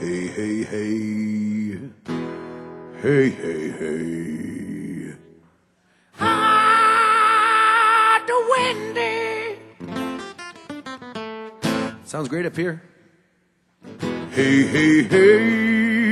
Hey, hey, hey. Hey, hey, hey. Ah, the windy. Sounds great up here. Hey, hey, hey.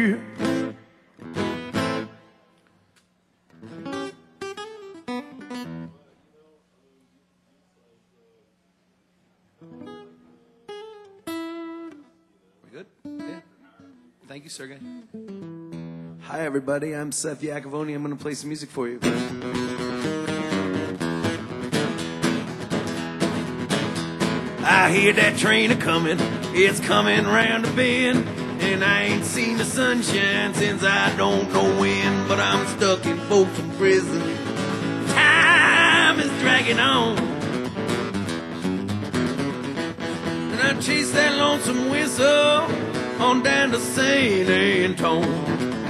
We good? Yeah. Thank you, Sergey. Hi, everybody. I'm Seth Iacovone. I'm going to play some music for you. I hear that train a-comin', it's coming round the bend, and I ain't seen the sunshine since I don't know when, but I'm stuck in Folsom Prison. Time is dragging on, and I chase that lonesome whistle on down to St. Antone.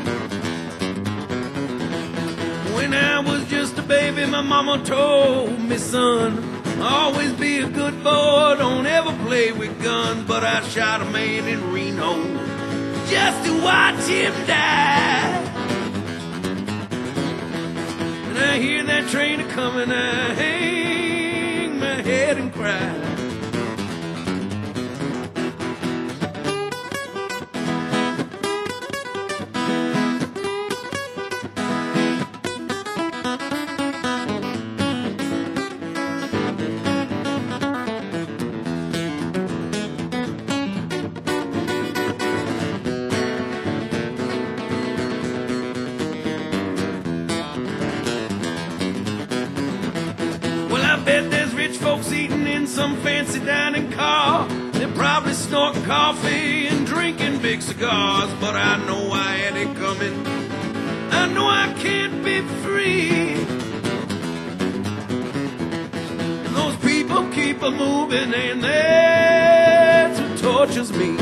When I was just a baby, my mama told me, son, always be a good boy, don't ever play with guns. But I shot a man in Reno just to watch him die. And I hear that train a-comin', I hang my head and cry. Folks eating in some fancy dining car. They're probably snorting coffee and drinking big cigars. But I know I had it coming. I know I can't be free. And those people keep a moving, and that's what tortures me.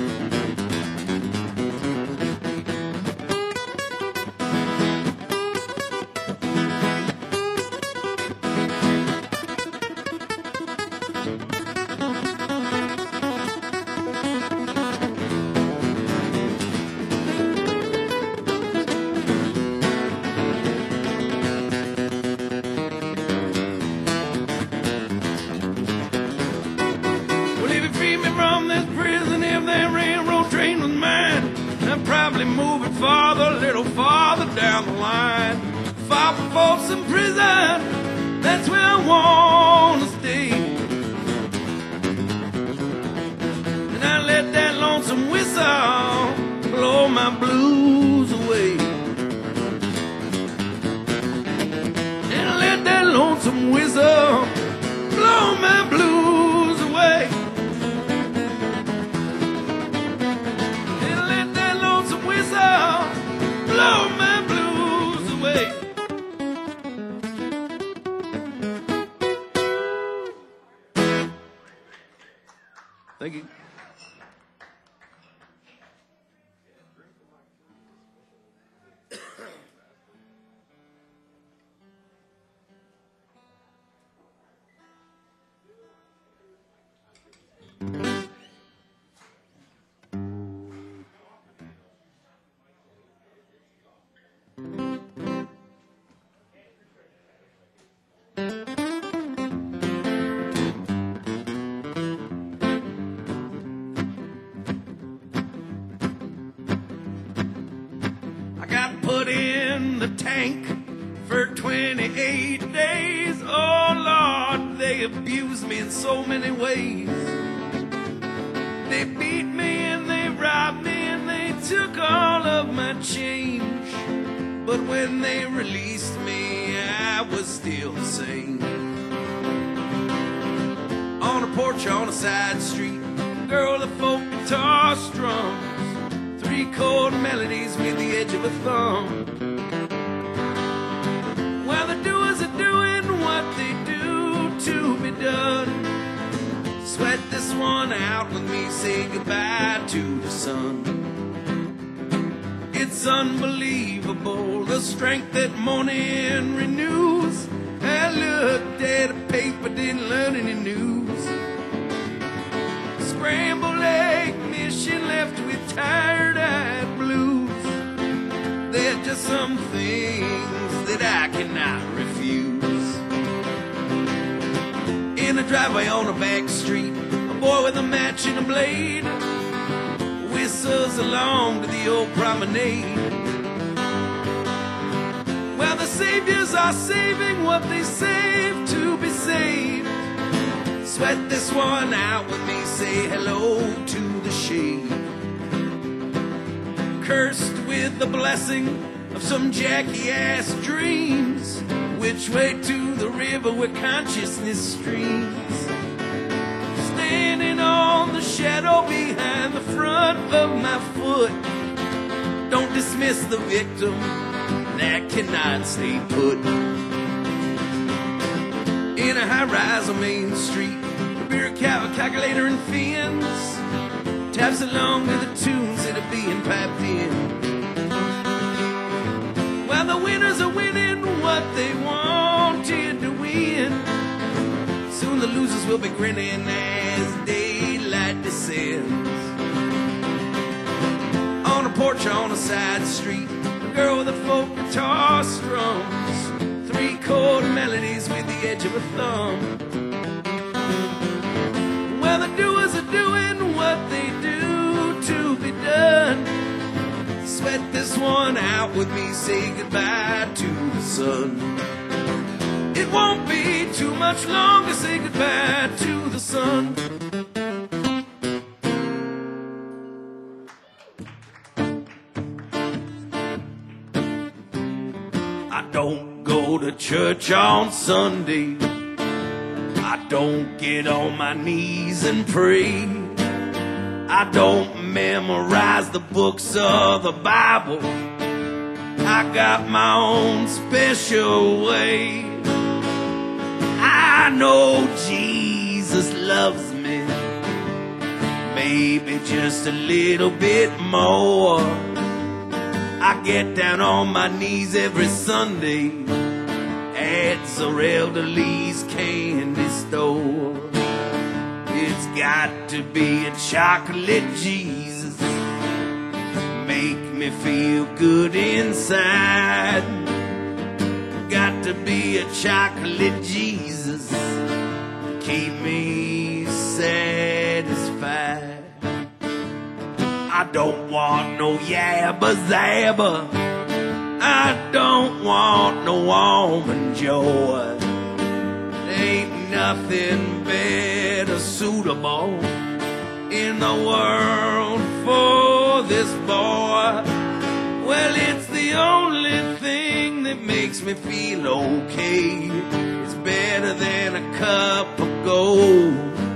Probably move it farther, a little farther down the line. Far from Folsom Prison, that's where I want to stay. And I let that lonesome whistle blow my blues away. And I let that lonesome whistle blow my blues away. Blow my blues away. Thank you. Put in the tank for 28 days. Oh Lord, they abused me in so many ways. They beat me and they robbed me and they took all of my change. But when they released me, I was still sane. On a porch on a side street, girl, the folk guitar strums 3-chord melodies with the edge of a thumb. Well, the doers are doing what they do to be done. Sweat this one out with me, say goodbye to the sun. It's unbelievable, the strength that morning renews. I looked at a paper, didn't learn any news. Scrambled egg mission left with tired just some things that I cannot refuse. In a driveway on a back street, a boy with a match and a blade whistles along to the old promenade. Well, the saviors are saving what they save to be saved. Sweat this one out with me, say hello to the shade. Cursed with the blessing of some jackie-ass dreams. Which way to the river where consciousness streams? Standing on the shadow behind the front of my foot. Don't dismiss the victim that cannot stay put. In a high-rise on Main Street, a beer calculator and fins taps along to the tunes that are being piped in. Well, the winners are winning what they wanted to win. Soon the losers will be grinning as daylight descends. On a porch on a side street, a girl with a folk guitar strums 3-chord melodies with the edge of a thumb. Well, the doers are doing what they do to be done. Sweat this one out with me, say goodbye to the sun. It won't be too much longer, say goodbye to the sun. I don't go to church on Sunday. I don't get on my knees and pray. I don't memorize the books of the Bible. I got my own special way. I know Jesus loves me, maybe just a little bit more. I get down on my knees every Sunday at Zorelda Lee's candy store. It's got to be a chocolate Jesus, make me feel good inside. Got to be a chocolate Jesus, keep me satisfied. I don't want no yabba zabba, I don't want no almond joy. Ain't nothing better suitable in the world for this boy. Well, it's the only thing that makes me feel okay. It's better than a cup of gold.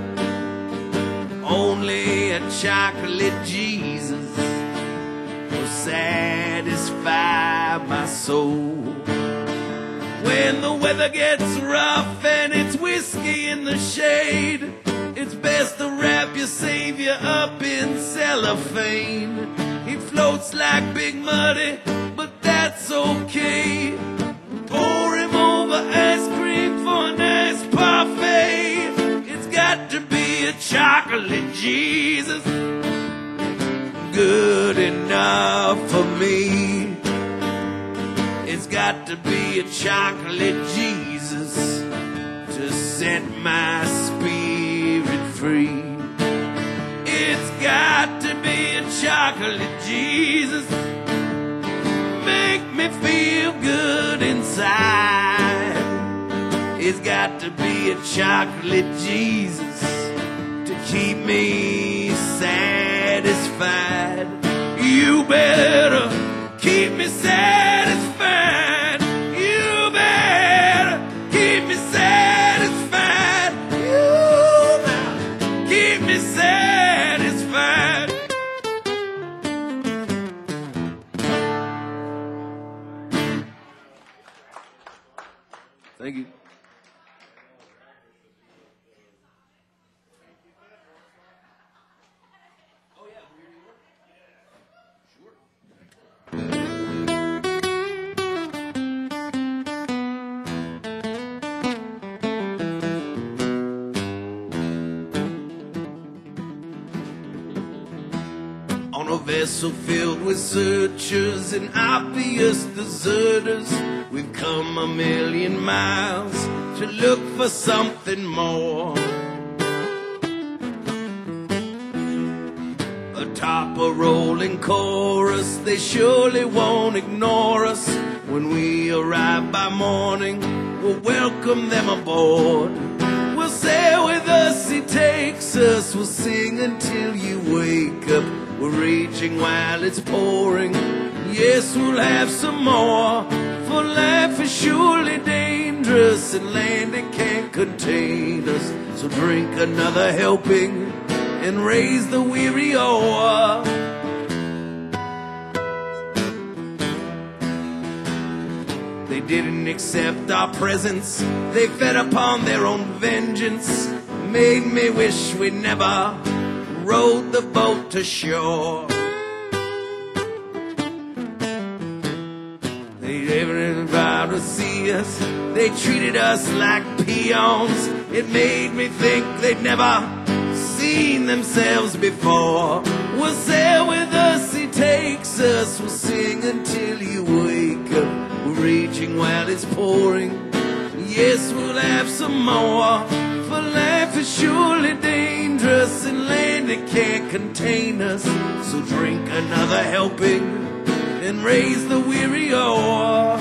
Only a chocolate Jesus will satisfy my soul. When the weather gets rough and it's whiskey in the shade, it's best to wrap your Savior up in cellophane. He floats like Big Muddy, but that's okay. Pour him over ice cream for a nice parfait. It's got to be a chocolate Jesus, good enough for me. It's got to be a chocolate Jesus to set my spirit free. It's got to be a chocolate Jesus, make me feel good inside. It's got to be a chocolate Jesus to keep me satisfied. You better keep me satisfied. You better keep me satisfied. You better keep me satisfied. Thank you. Oh, yeah, sure. On a vessel filled with searchers and obvious deserters, we've come a million miles to look for something more. Atop a rolling chorus, they surely won't ignore us. When we arrive by morning, we'll welcome them aboard. We'll sail with us, he takes us. We'll sing until you wake up. We're raging while it's pouring. Yes, we'll have some more. For life is surely dangerous, and land it can't contain us. So drink another helping and raise the weary oar. They didn't accept our presence, they fed upon their own vengeance. Made me wish we never rowed the boat to shore. They never vowed to see us, they treated us like peons. It made me think they'd never seen themselves before. We'll sail with us, he takes us. We'll sing until you wake up. We're raging while it's pouring. Yes, we'll have some more. For life is surely dangerous, and land it can't contain us. So drink another helping and raise the weary oar.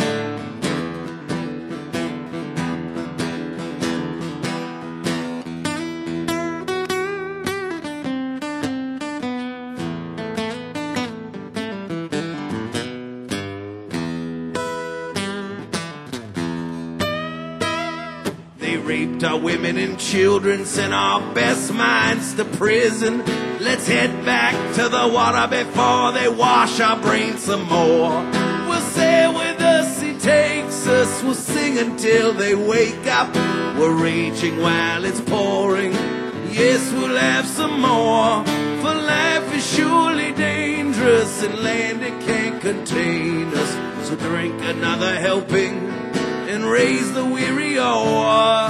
Raped our women and children, sent our best minds to prison. Let's head back to the water before they wash our brains some more. We'll sail with us, he takes us. We'll sing until they wake up. We're raging while it's pouring. Yes, we'll have some more. For life is surely dangerous, and land it can't contain us. So drink another helping and raise the weary oar.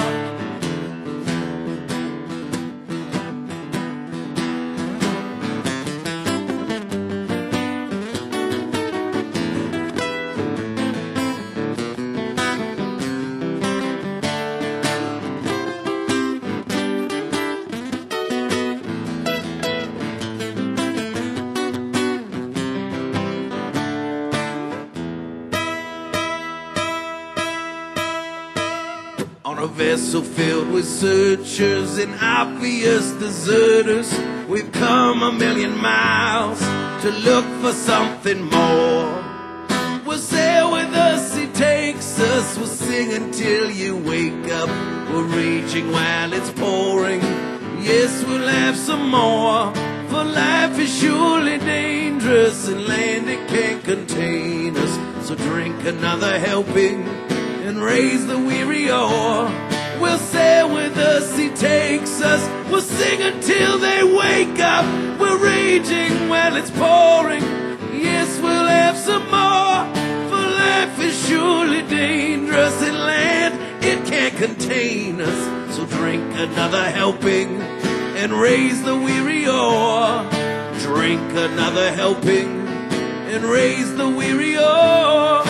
On a vessel filled with searchers and obvious deserters, we've come a million miles to look for something more. We'll sail with us, he takes us. We'll sing until you wake up. We're raging while it's pouring. Yes, we'll have some more. For life is surely dangerous, and land it can't contain us. So drink another helping and raise the weary oar. We'll sail with us, he takes us. We'll sing until they wake up. We're raging while it's pouring. Yes, we'll have some more. For life is surely dangerous, and land it can't contain us. So drink another helping and raise the weary oar. Drink another helping and raise the weary oar.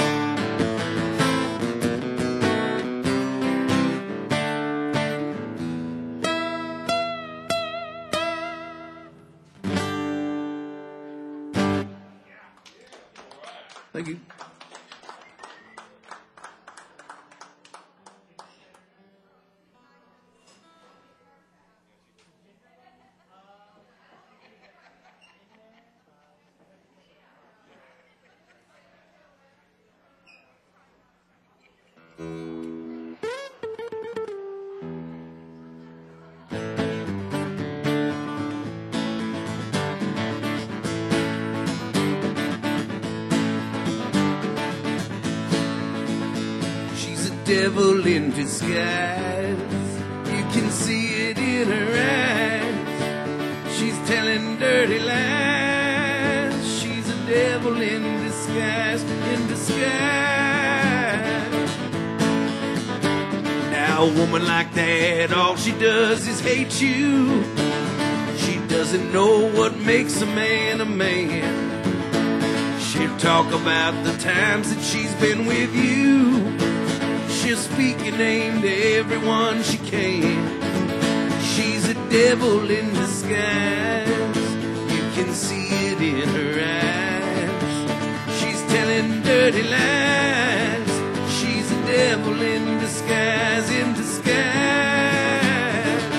Thank you. Devil in disguise, you can see it in her eyes. She's telling dirty lies. She's a devil in disguise, in disguise. Now a woman like that, all she does is hate you. She does doesn't know what makes a man a man. She'll talk about the times that she's been with you. She'll speak your name to everyone she can. She's a devil in disguise. You can see it in her eyes. She's telling dirty lies. She's a devil in disguise, in disguise.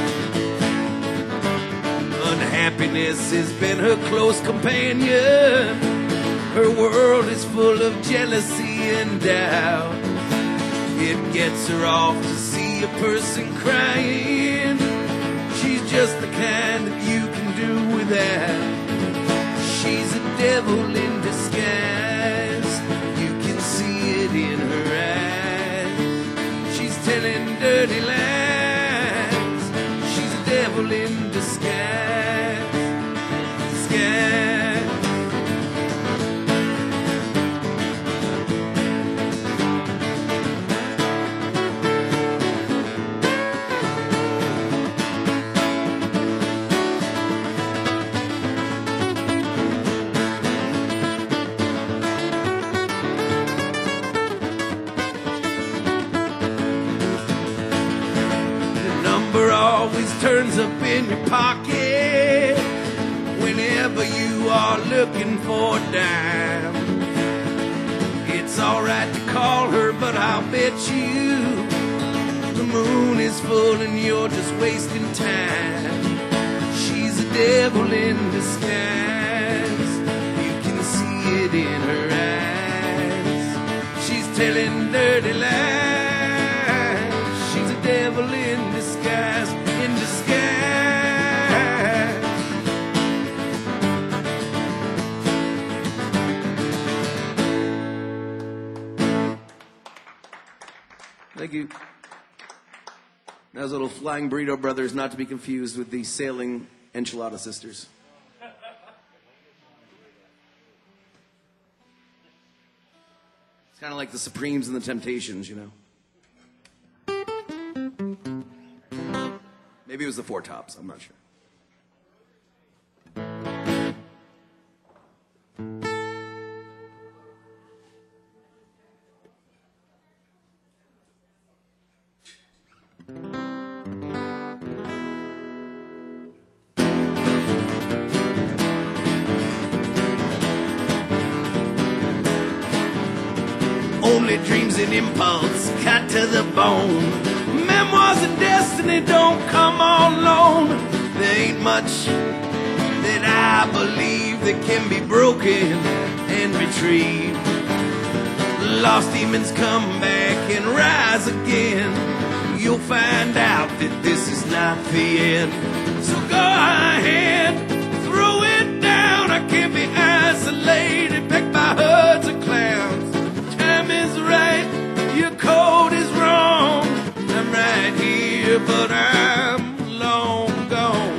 Unhappiness has been her close companion. Her world is full of jealousy and doubt. It gets her off to see a person crying. She's just the kind that you can do without. She's a devil in disguise. You can see it in her eyes. She's telling dirty lies. She's a devil in disguise. Disguise. Always turns up in your pocket whenever you are looking for a dime. It's alright to call her, but I'll bet you the moon is full and you're just wasting time. She's a devil in disguise. You can see it in her eyes. She's telling dirty lies. She's a devil in disguise. In disguise. Thank you. That was a little Flying Burrito Brothers, not to be confused with the Sailing Enchilada Sisters. It's kind of like the Supremes and the Temptations, you know. Maybe it was the Four Tops, I'm not sure. Only dreams and impulse, cut to the bone. Memoirs and destiny don't come all alone. There ain't much that I believe that can be broken and retrieved. Lost demons come back and rise again. You'll find out that this is not the end. So go ahead, throw it down. I can't be isolated, pecked by herds of clowns. Time is right, your code is wrong. I'm right here, but I'm long gone.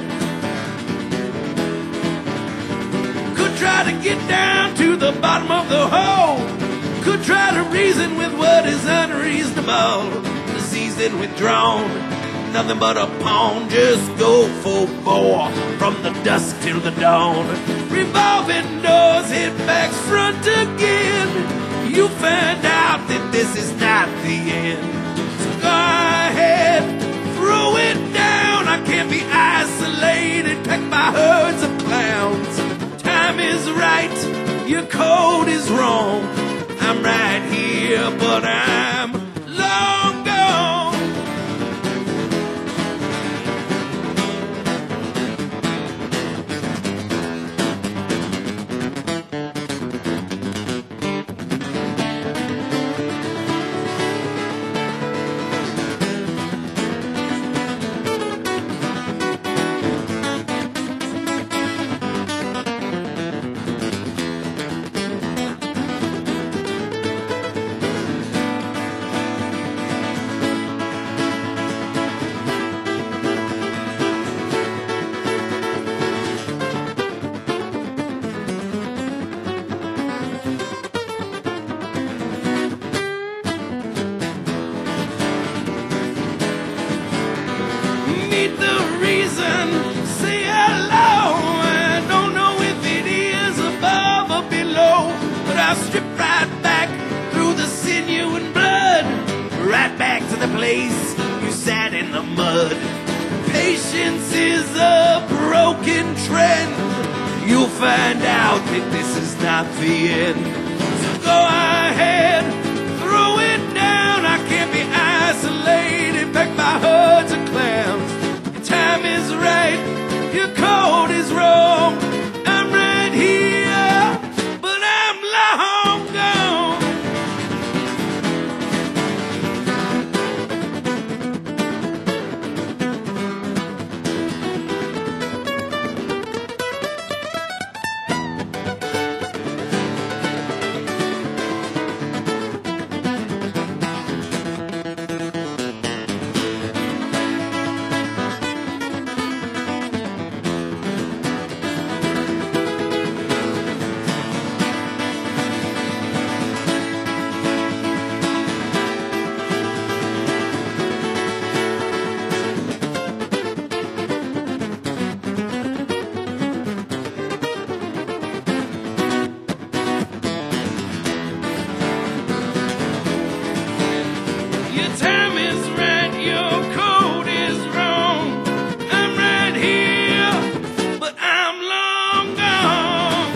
Could try to get down to the bottom of the hole. Could try to reason with what is unreasonable. Diseased and withdrawn, nothing but a pawn. Just go for more, from the dusk till the dawn. Revolving doors, hit backs, front again. You find out that this is not the end. So go ahead, throw it down. I can't be isolated, pecked by herds of clowns. Time is right, your code is wrong. I'm right here, but I'm long gone. patience is a broken trend. You'll find out that this is not the end. So go ahead, throw it down. I can't be isolated back by herds of clowns. Your time is right, your code is wrong. I'm right here, but I'm long gone. Your time is right, your code is wrong. I'm right here, but I'm long gone.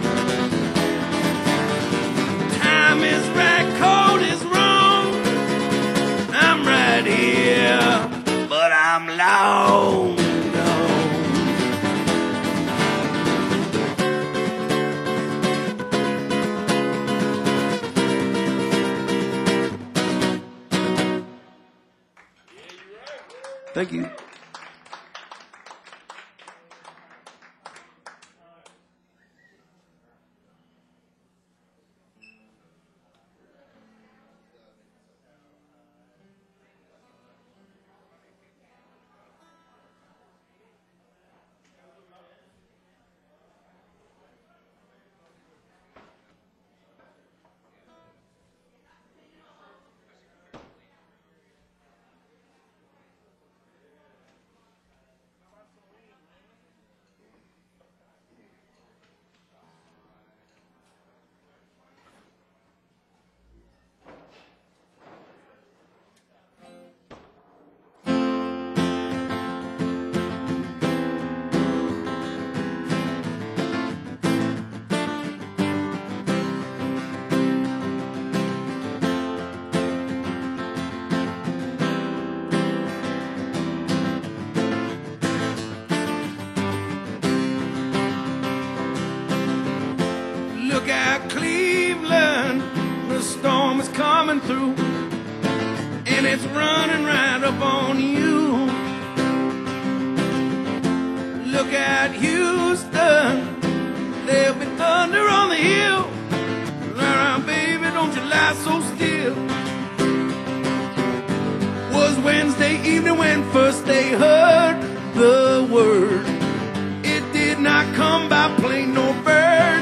Time is right, code is wrong. I'm right here, but I'm long gone. Thank you. Look out, Cleveland, the storm is coming through, and it's running right up on you. Look out, Houston, there'll be thunder on the hill. Around, baby, don't you lie so still. Was Wednesday evening when first they heard the word. It did not come by plane nor bird.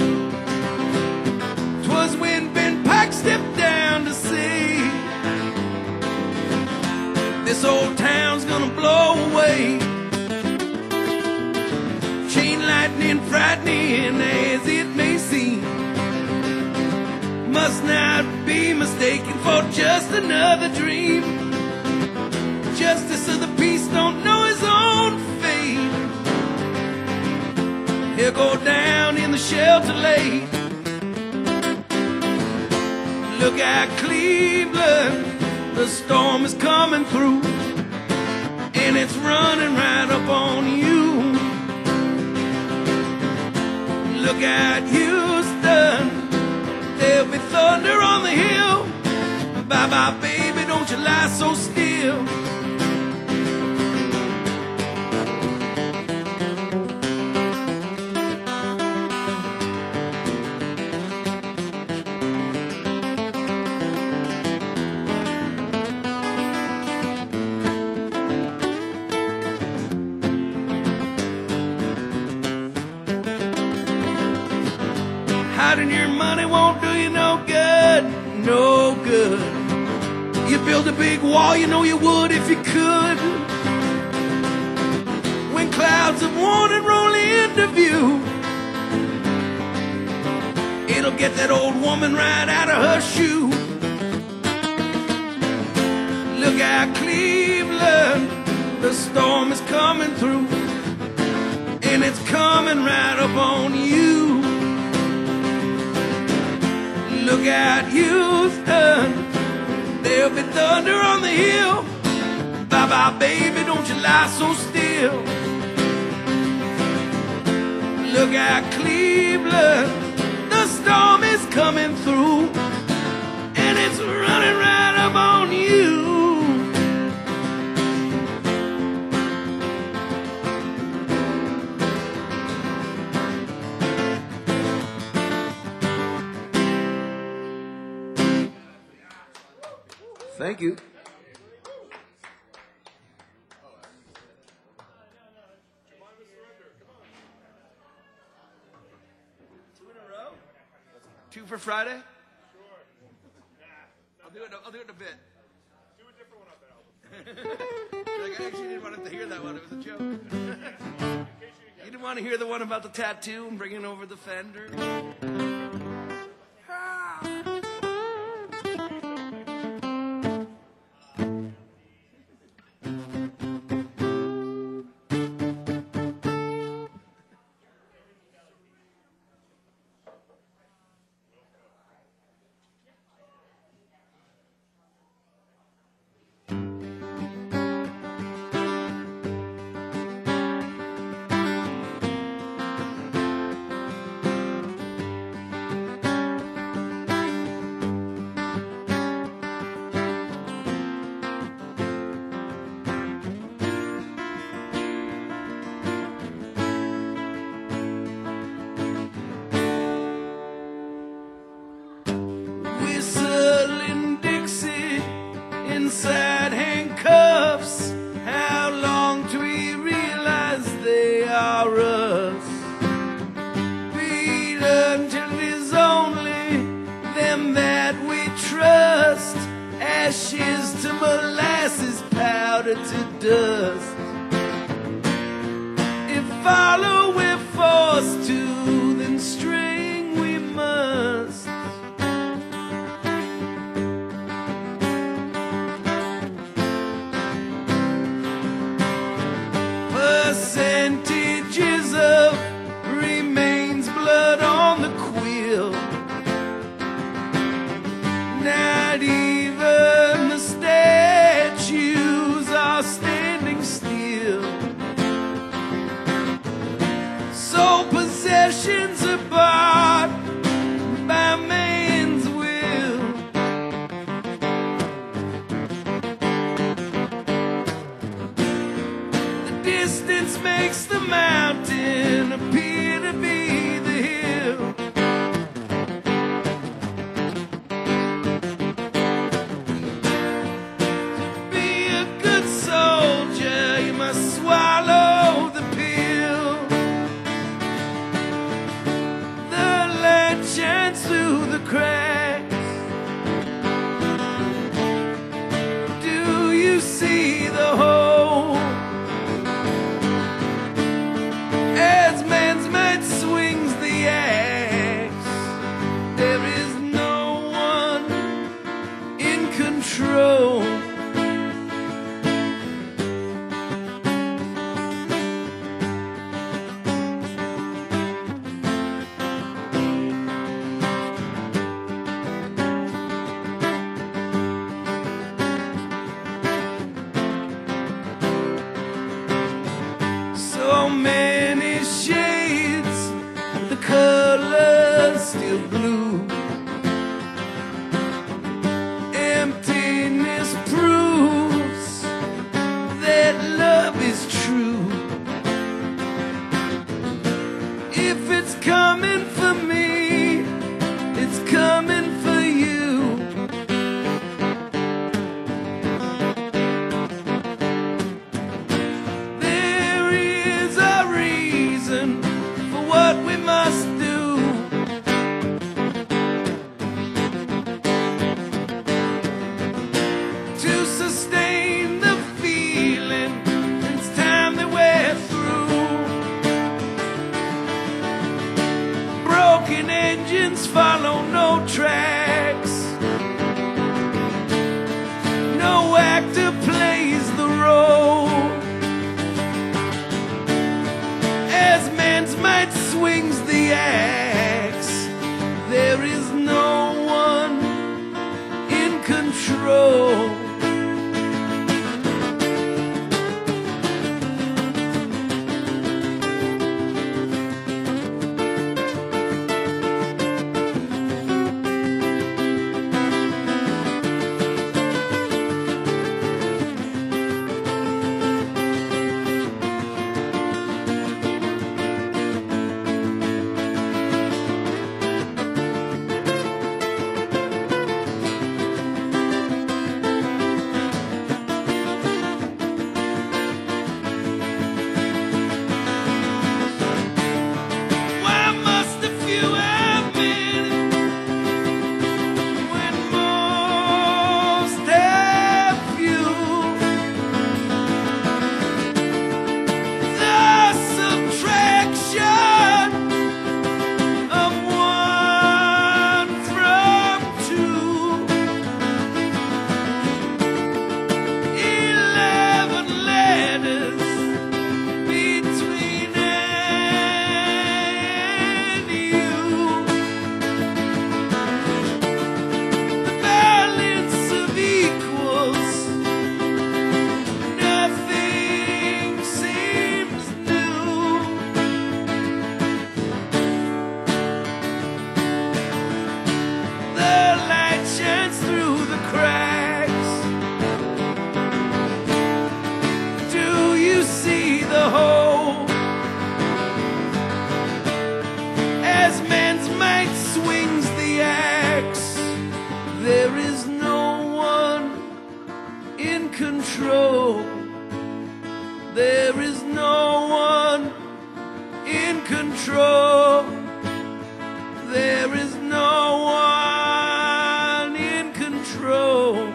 'Twas when Ben Pike stepped down to see this old town's gonna blow away. Chain lightning, frightening as it may seem, must not be mistaken for just another dream. Justice of the peace don't know his own fate. He'll go down in the shelter late. Look out, Cleveland, the storm is coming through, and it's running right up on you. Look out, Houston, there'll be thunder on the hill. Bye-bye, baby, don't you lie so still. Hiding your money won't do you no good, no good. You build a big wall, you know you would if you could. When clouds of warning roll into view, it'll get that old woman right out of her shoe. Look out, Cleveland, The storm is coming through, and it's coming right up on you. Look out, Houston, there'll be thunder on the hill. Bye-bye, baby, don't you lie so still. Look out, Cleveland, the storm is coming through, and it's running right up on you. Thank you. Two for Friday? Sure. I'll do it in a bit. Do a different one on that album. Like, I actually didn't want him to hear that one. It was a joke. You didn't want to hear the one about the tattoo and bringing over the fender? Whistling Dixie inside handcuffs. How long till we realize they are us? Beat until it is only them that we trust. Ashes to molasses, powder to dust. If follow we're forced to, then string we must. Percentages of remains, blood on the quill. Not even the statues are standing still. So possessions are bought by man's will. The distance makes the mountain appear to be the hill. To be a good soldier, you must swallow the pill. The light shines through the cracks. Do you see the hole? As man's might swings the axe, there is no one in control. So many shades, the colors still blue. Emptiness proves that love is true. If it's coming for me, it's coming for you. There is a reason for what we must do. To sustain the feeling, it's time that we're through. Broken engines follow no tracks. No actor plays the role. swings the axe, there is no one in control. There is no one in control. There is no one in control. There is no one in control.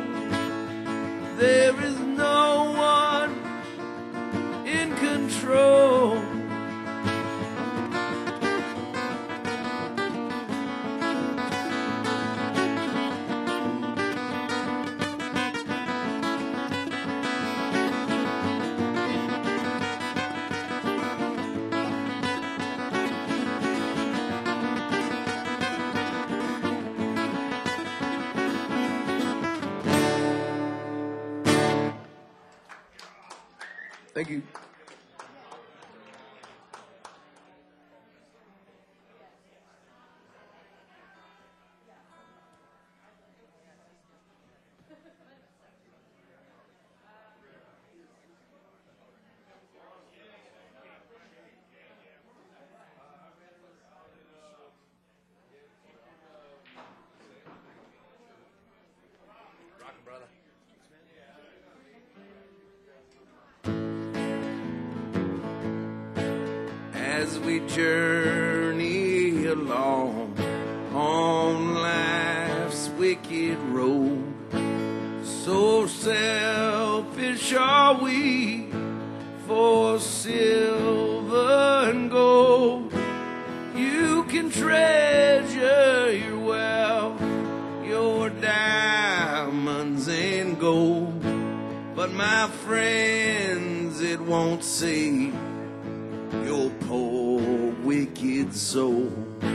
There is no one in control. Thank you. Rockin' brother. As we journey along on life's wicked road, so selfish are we for silver and gold. You can treasure your wealth, your diamonds and gold, but my friends, it won't save your poor wicked soul.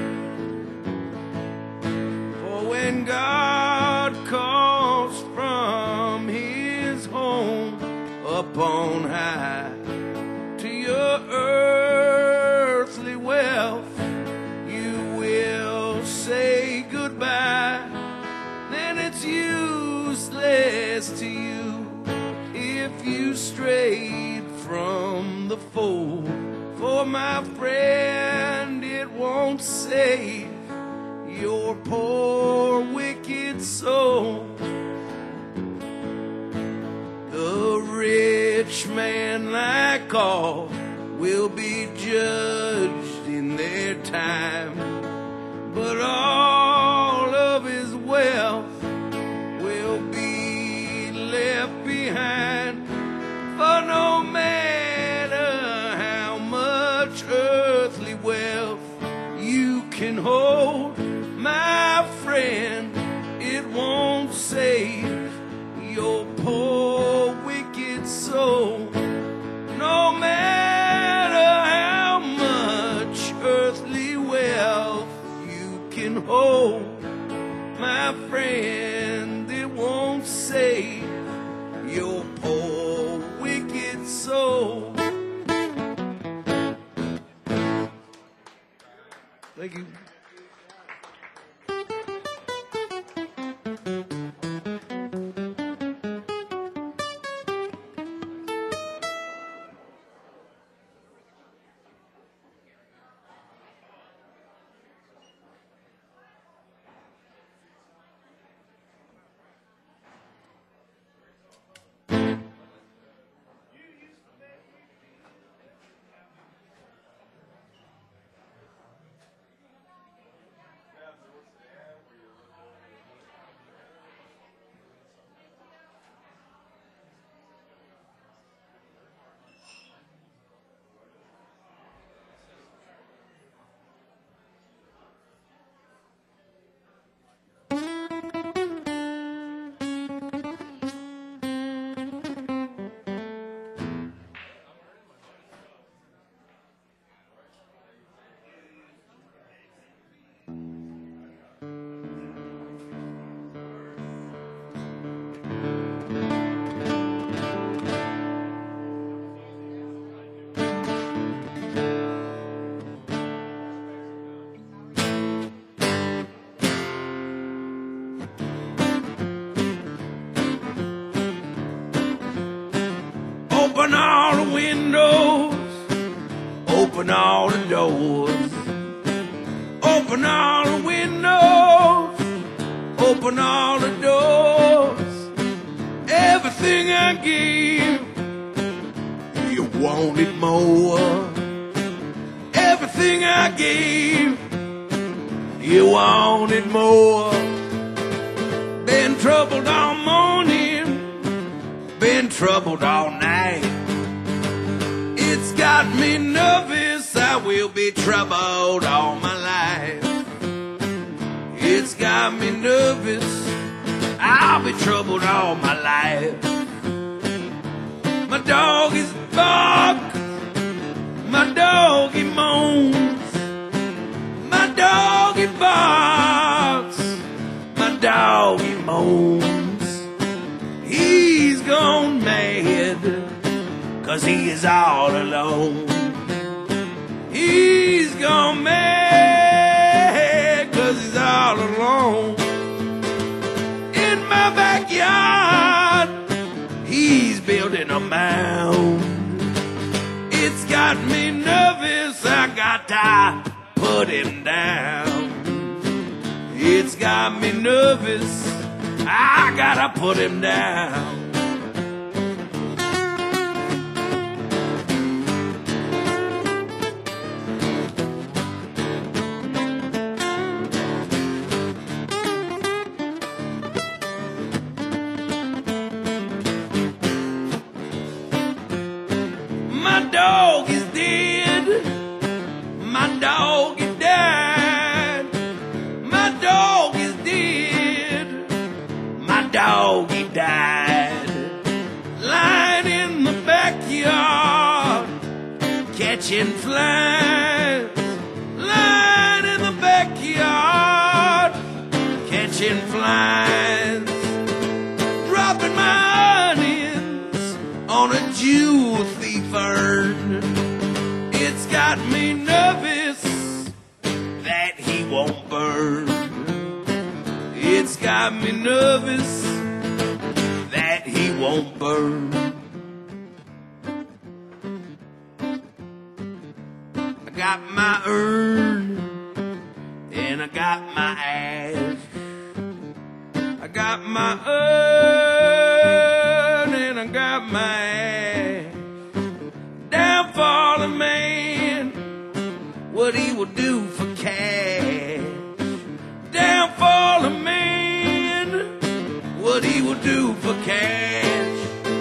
For when God calls from his home up on high to your earthly wealth, you will say goodbye. Then it's useless to you if you strayed from the fold. For my friend, it won't save your poor wicked soul. The rich man, like all, will be judged in their time, but all of his wealth will be left behind. For no matter how much earthly wealth you can hold, my friend, it won't save your poor wicked soul. No matter how much earthly Oh, my friend, it won't save your poor wicked soul. Thank you. Open all the windows, open all the doors. Open all the windows, open all the doors. Everything I give, you wanted more. Everything I gave, you wanted more. Been troubled all morning, been troubled all night. It's got me nervous, I will be troubled all my life. It's got me nervous, I'll be troubled all my life. My dog is bark, my dog he moans, my dog he barks, my dog he moans. He's gone mad, 'cause he is all alone. He's gone mad, 'cause he's all alone. In my backyard, he's building a mound. It's got me nervous, I got to put him down. It's got me nervous, I gotta put him down. My dog is dead, my dog is dead, my dog is dead, my dog he died. Lying in the backyard, catching flies. Lying in the backyard, catching flies. Dropping my onions on a jewel thief urn. It's got me nervous that he won't burn. It's got me nervous that he won't burn. I got my urn and I got my ash. I got my urn and I got my ash. Down for the man, what he will do for cash. Down for the man, what he will do for cash.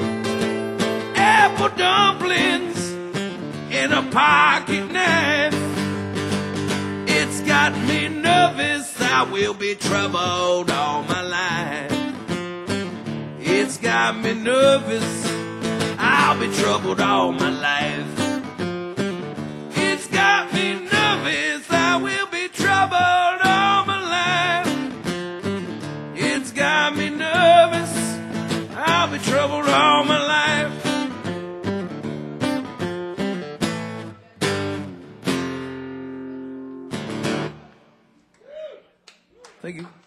Apple dumplings and a pocket knife. It's got me nervous, I will be troubled all my life. It's got me nervous, I'll be troubled all my life. It's got me nervous, I will be troubled all my life. Thank you.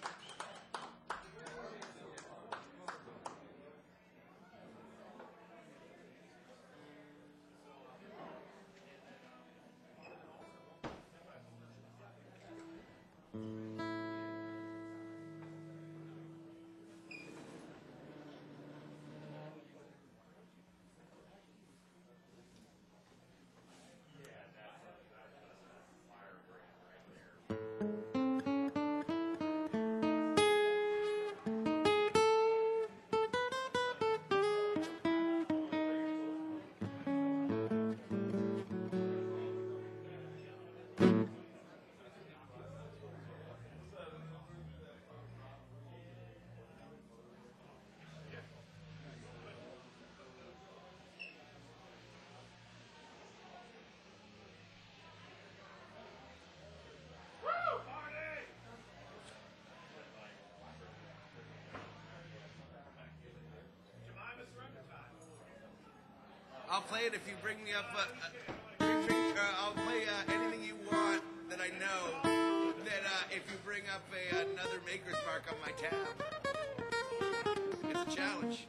I'll play it if you bring me up. I'll play anything you want that I know. That if you bring up another Maker's Mark on my tab, it's a challenge.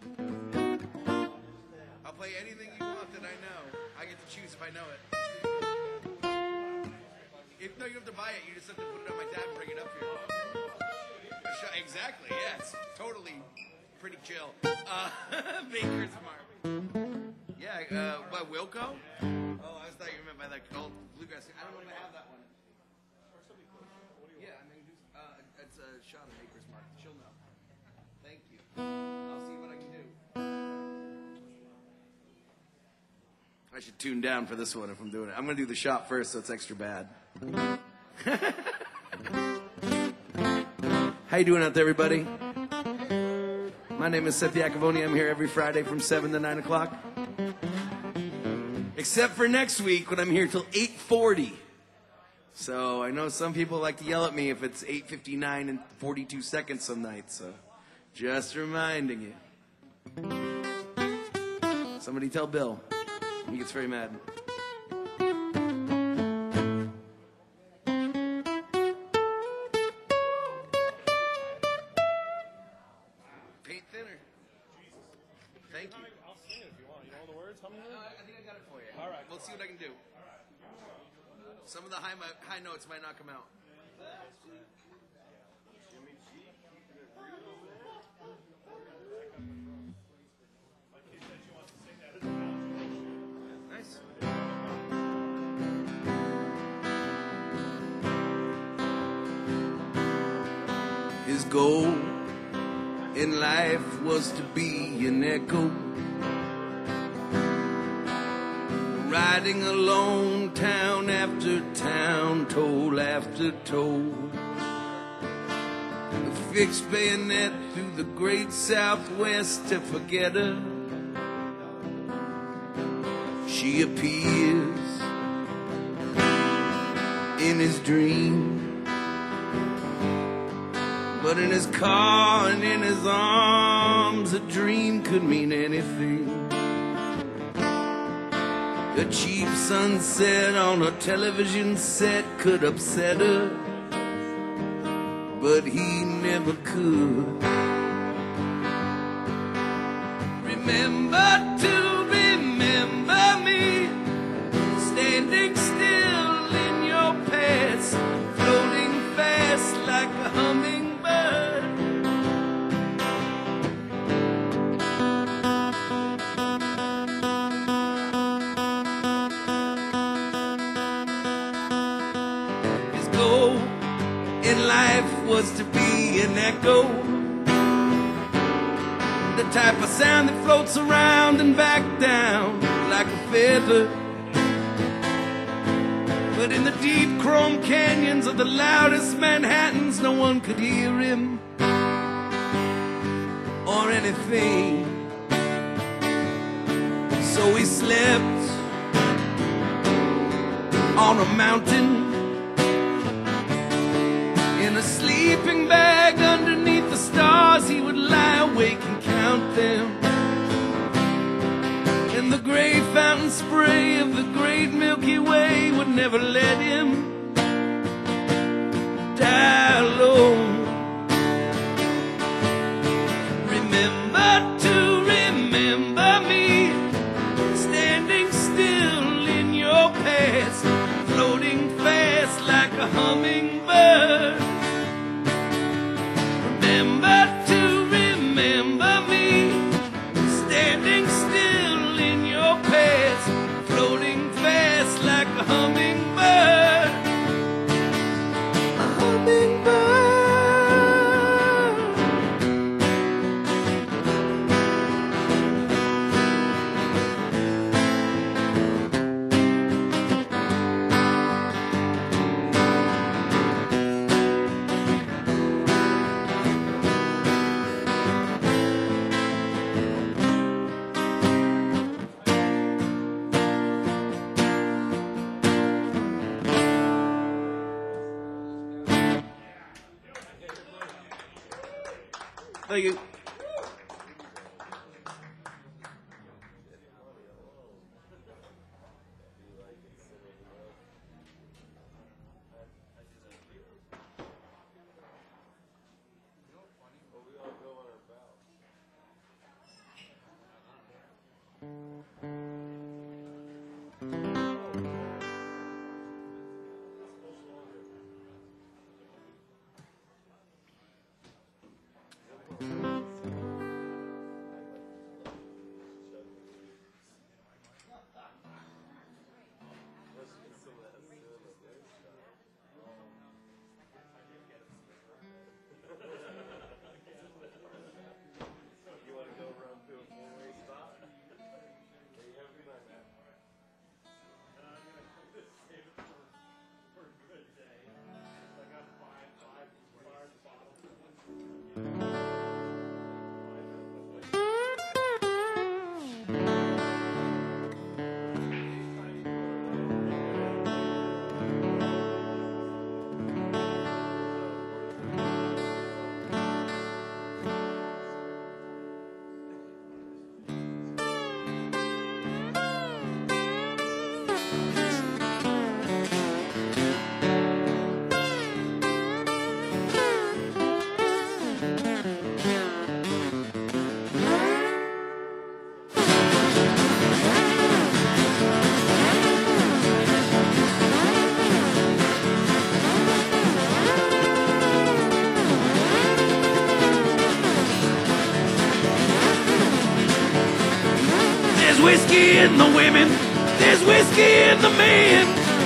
I'll play anything you want that I know. I get to choose if I know it. No, you have to buy it. You just have to put it on my tab and bring it up here. Exactly. Yeah, it's totally pretty chill. Maker's Mark. Yeah, by Wilco? Oh, I thought you meant by that old bluegrass. I don't know if I have that one. Yeah, I mean, it's a shot of Maker's Mark. She'll know. Thank you. I'll see what I can do. I should tune down for this one if I'm doing it. I'm going to do the shot first, so it's extra bad. How you doing out there, everybody? My name is Seth Iacovone. I'm here every Friday from 7 to 9 o'clock. Except for next week when I'm here till 8:40. So I know some people like to yell at me if it's 8:59 and 42 seconds some nights. So just reminding you. Somebody tell Bill. He gets very mad. Paint thinner. Thank you. I'll sing it if you want. You know the words? How many words? I think I got it for you. All right. We'll see what I can do. Some of the high notes might not come out. Nice. His goal in life was to be an echo, riding alone town after town, toll after toll, a fixed bayonet through the great Southwest to forget her. She appears in his dream, but in his car and in his arms, a dream could mean anything. A cheap sunset on a television set could upset her, but he never could. Remember to remember me, standing still in your past, floating fast like a hummingbird. His goal in life was to be an echo, the type of sound that floats around and back down like a feather. But in the deep chrome canyons of the loudest Manhattans, no one could hear him or anything. So he slept on a mountain in a sleeping bag underneath the stars. He would lie awake and count them, and the gray fountain spray of the great Milky Way would never let him die alone. Thank you. There's whiskey in the women, there's whiskey in the men.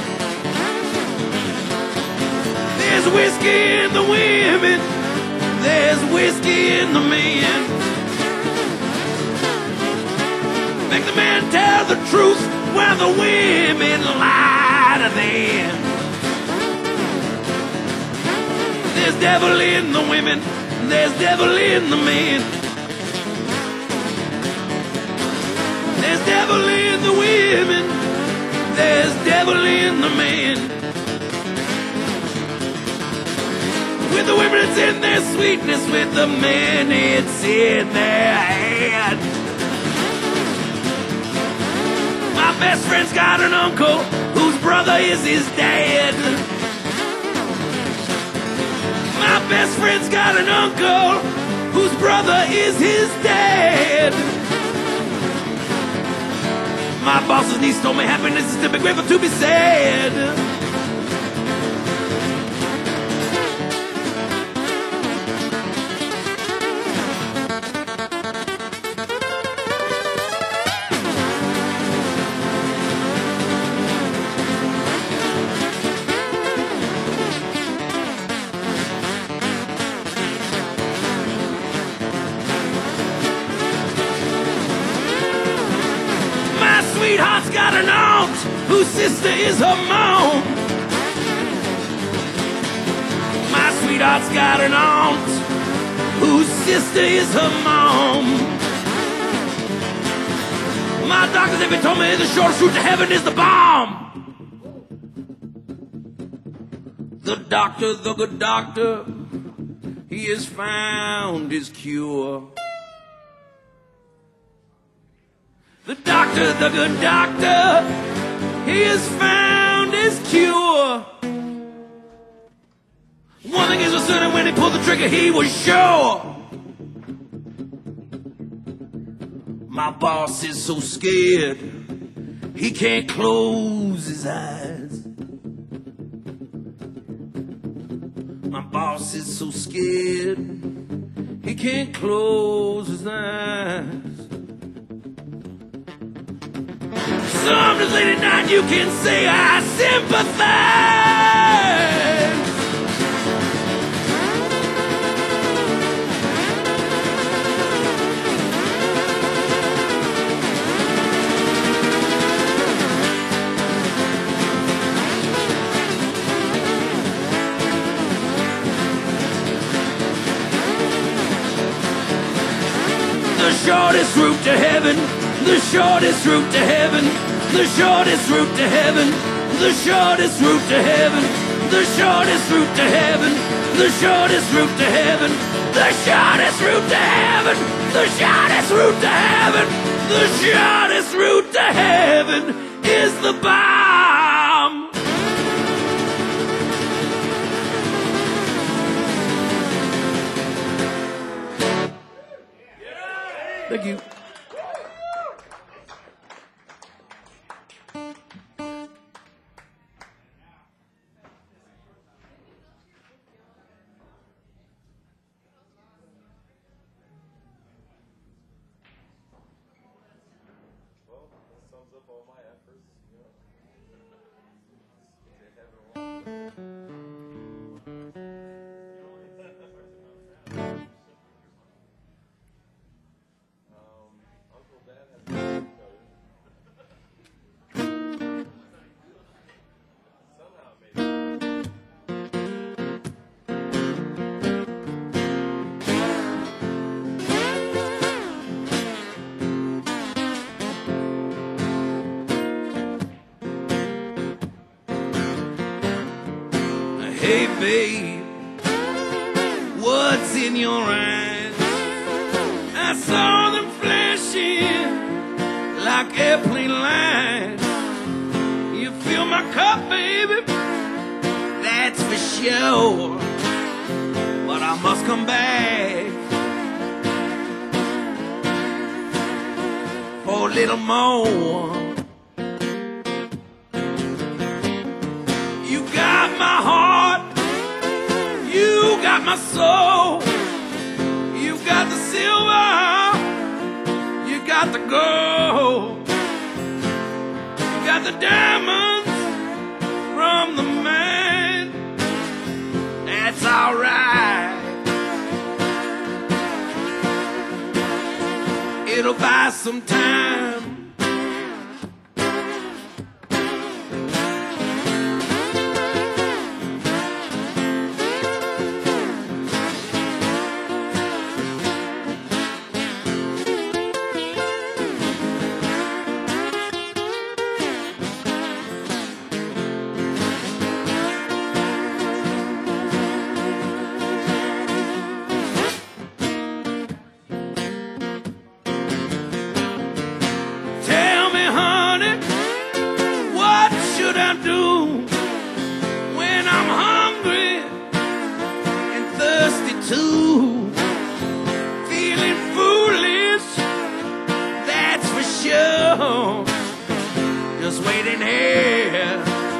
There's whiskey in the women, there's whiskey in the men. Make the man tell the truth while the women lie to them. There's devil in the women, there's devil in the men. There's devil in the women, there's devil in the men. With the women it's in their sweetness, with the men it's in their head. My best friend's got an uncle whose brother is his dad. My best friend's got an uncle whose brother is his dad. My boss's niece told me happiness is to be grateful, to be sad. Sweetheart's got an aunt whose sister is her mom. My sweetheart's got an aunt whose sister is her mom. My doctors have told me the shortest route to heaven is the bomb. The doctor, the good doctor, he has found his cure. The doctor, the good doctor, he has found his cure. One thing is for certain, when he pulled the trigger, he was sure. My boss is so scared, he can't close his eyes. My boss is so scared, he can't close his eyes. Some just late at night you can say I sympathize. The shortest route to heaven, the shortest route to heaven, the shortest route to heaven, the shortest route to heaven, the shortest route to heaven, the shortest route to heaven. The shortest route to heaven, the shortest route to heaven, the shortest route to heaven is the bomb. Thank you. Well, that sums up all my efforts. Uncle Dan has somehow made it. Hey babe, what's in your eyes? I saw them flashing like airplane lights. You fill my cup, baby, that's for sure. But I must come back for a little more. You got my heart, you got my soul, you got the silver, you got the gold, you got the diamonds from the mine. That's alright. It'll buy some time. Tell me, honey, what should I do when I'm hungry and thirsty too? Feeling foolish, that's for sure. Just waiting here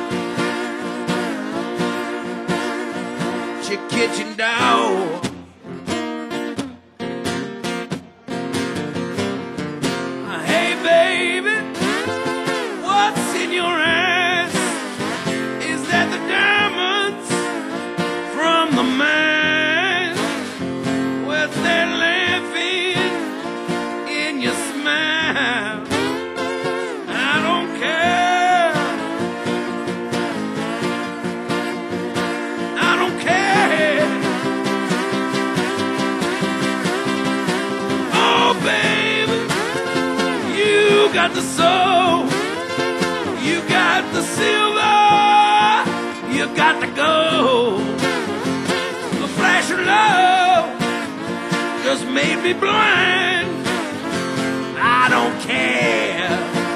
at your kitchen door. Hey baby, what's in your eyes? Is that the diamonds from the mine? What's that laughing in your smile? I don't care. I don't care. Oh baby, you got the soul, you got the silver, you got the gold. A flash of love just made me blind. I don't care.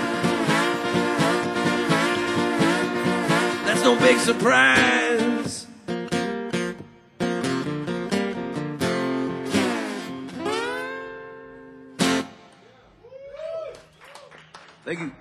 That's no big surprise. Thank you.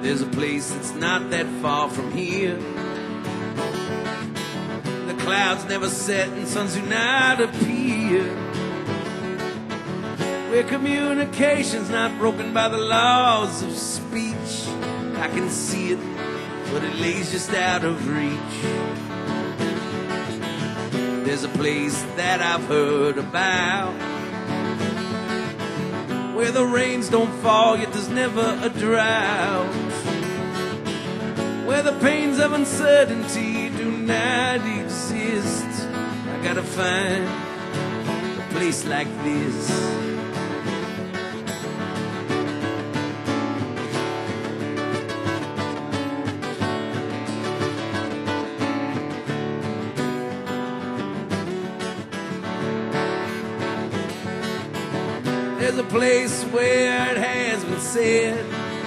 There's a place that's not that far from here. The clouds never set and suns do not appear. Where communication's not broken by the laws of speech. I can see it, but it lays just out of reach. There's a place that I've heard about, where the rains don't fall, yet there's never a drought, where the pains of uncertainty do not exist. I gotta find a place like this. There's a place where it has been said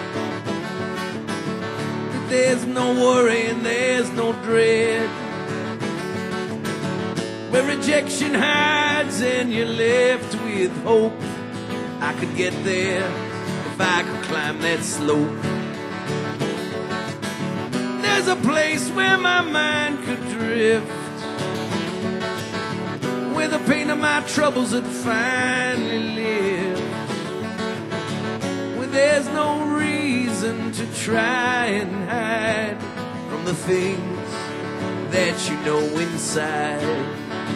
that there's no worry and there's no dread, where rejection hides and you're left with hope. I could get there if I could climb that slope. There's a place where my mind could drift, where the pain of my troubles would finally live, where there's no reason to try and hide from the things that you know inside.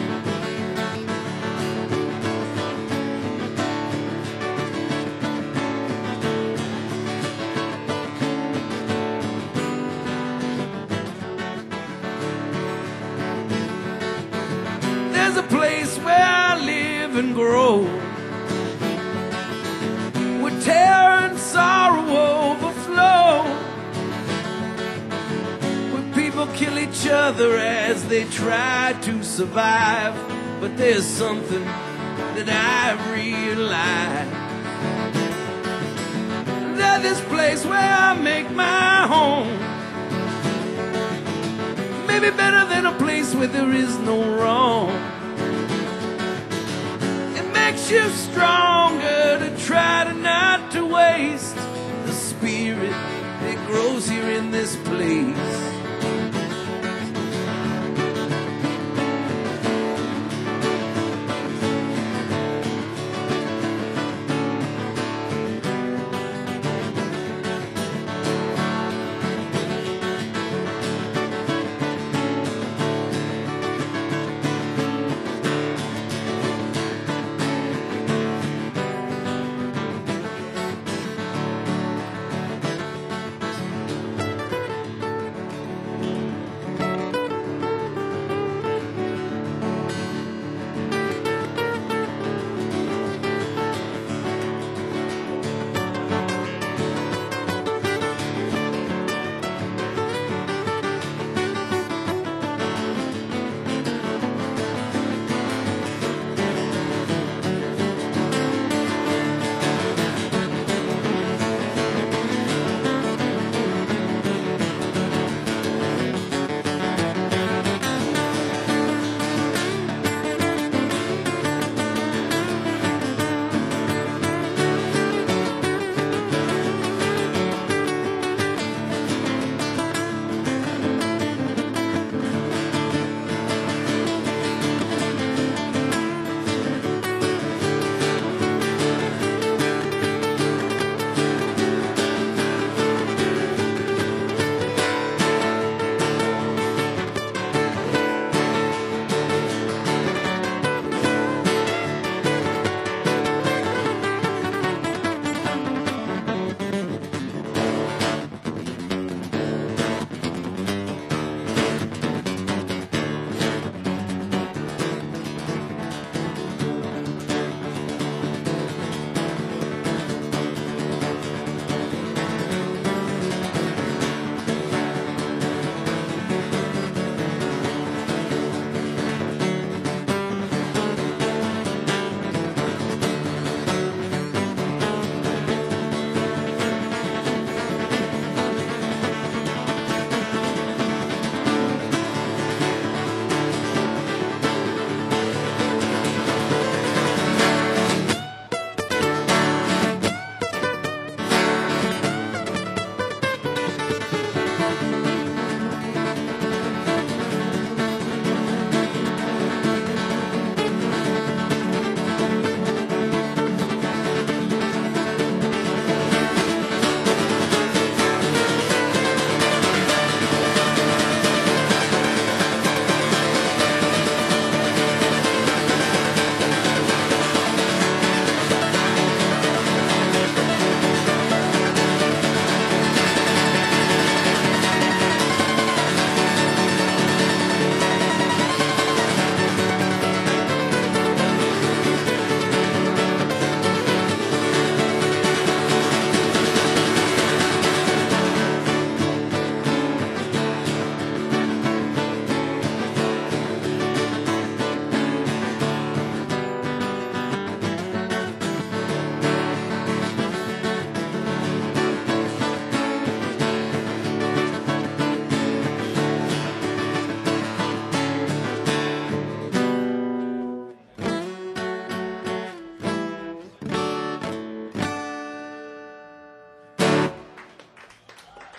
There's a place where I live and grow, where terror and sorrow overflow, where people kill each other as they try to survive. But there's something that I realize, that this place where I make my home may be better than a place where there is no wrong. Makes you stronger to try to not to waste the spirit that grows here in this place.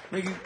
Thank you.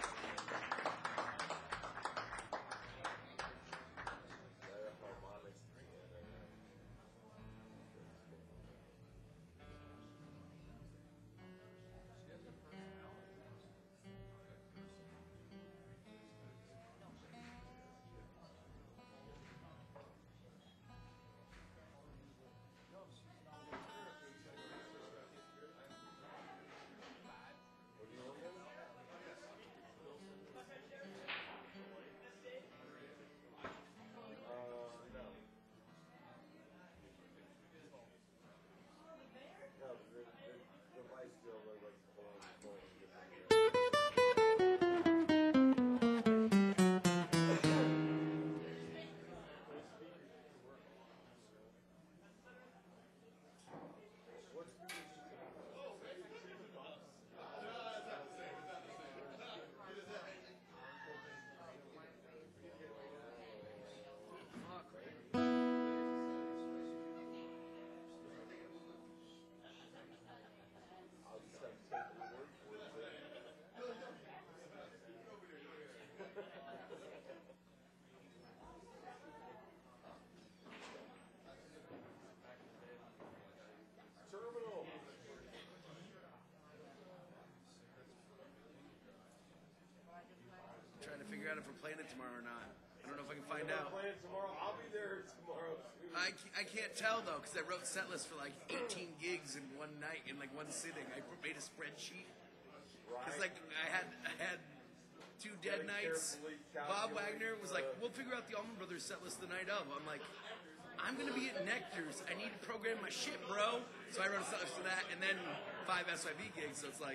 Trying to figure out if we're playing it tomorrow or not. I don't know if I can find out. Playing tomorrow. I'll be there tomorrow too. I can't tell though because I wrote set lists for like 18 gigs in one night in like one sitting. I made a spreadsheet because like I had 2 dead nights. Bob Wagner was like, "We'll figure out the Allman Brothers set list the night of." I'm like, "I'm gonna be at Nectar's. I need to program my shit, bro." So I wrote a set list for that, and then 5 SYV gigs. So it's like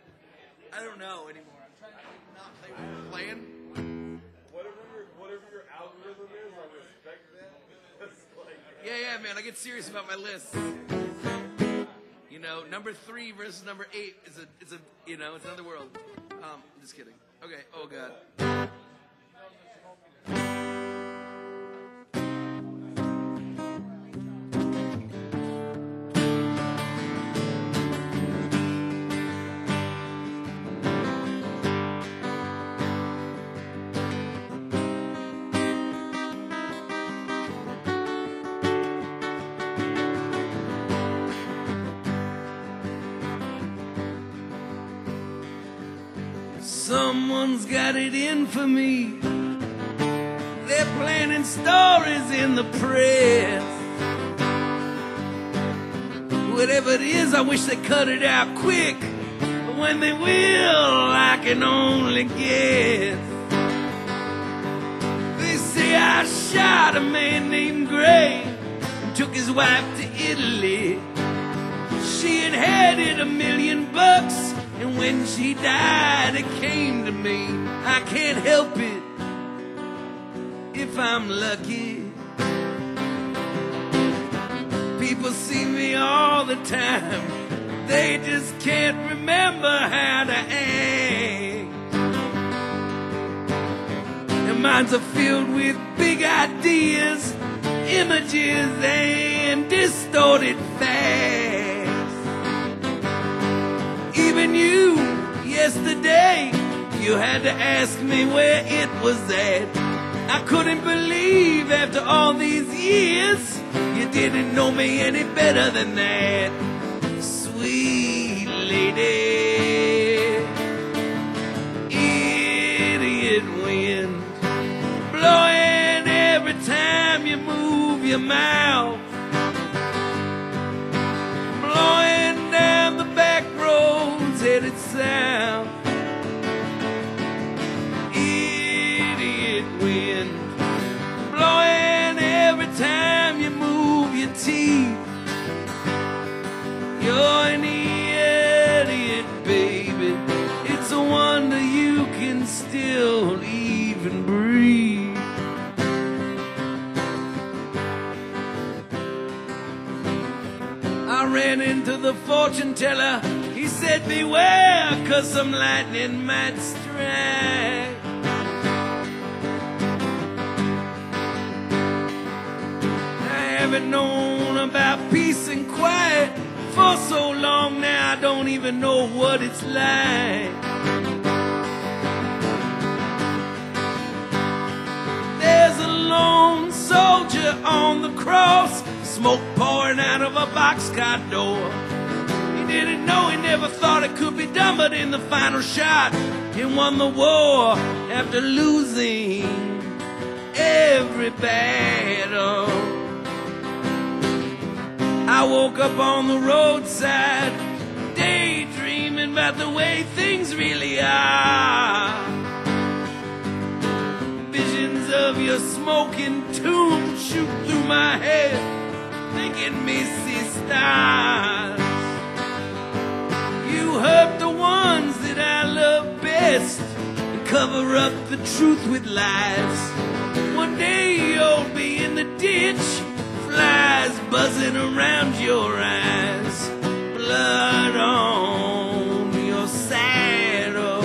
I don't know anymore. I'm trying to not play what we're playing. Whatever your algorithm is, I respect that. It's like, Yeah, man. I get serious about my list. You know, number 3 versus number 8 is a you know, it's another world. I'm just kidding. Okay. Oh God. Someone's got it in for me. They're planning stories in the press. Whatever it is, I wish they cut it out quick. But when they will, I can only guess. They say I shot a man named Gray and took his wife to Italy. She inherited $1 million. And when she died, it came to me. I can't help it if I'm lucky. People see me all the time. They just can't remember how to act. Their minds are filled with big ideas, images, and distorted facts. Even you, yesterday, you had to ask me where it was at. I couldn't believe after all these years, you didn't know me any better than that. Sweet lady, idiot wind, blowing every time you move your mouth, blowing down the back roads headed south. Idiot wind, blowing every time you move your teeth. You're an idiot, baby. It's a wonder you can still even breathe. I ran into the fortune teller. He said, beware, 'cause some lightning might strike. I haven't known about peace and quiet for so long now, I don't even know what it's like. on the cross, smoke pouring out of a boxcar door. He didn't know, he never thought it could be done, but in the final shot, he won the war after losing every battle. I woke up on the roadside, daydreaming about the way things really are. Visions of your smoking tomb shoot through my head, making me see stars. You hurt the ones that I love best and cover up the truth with lies. One day you'll be in the ditch, flies buzzing around your eyes, blood on your saddle.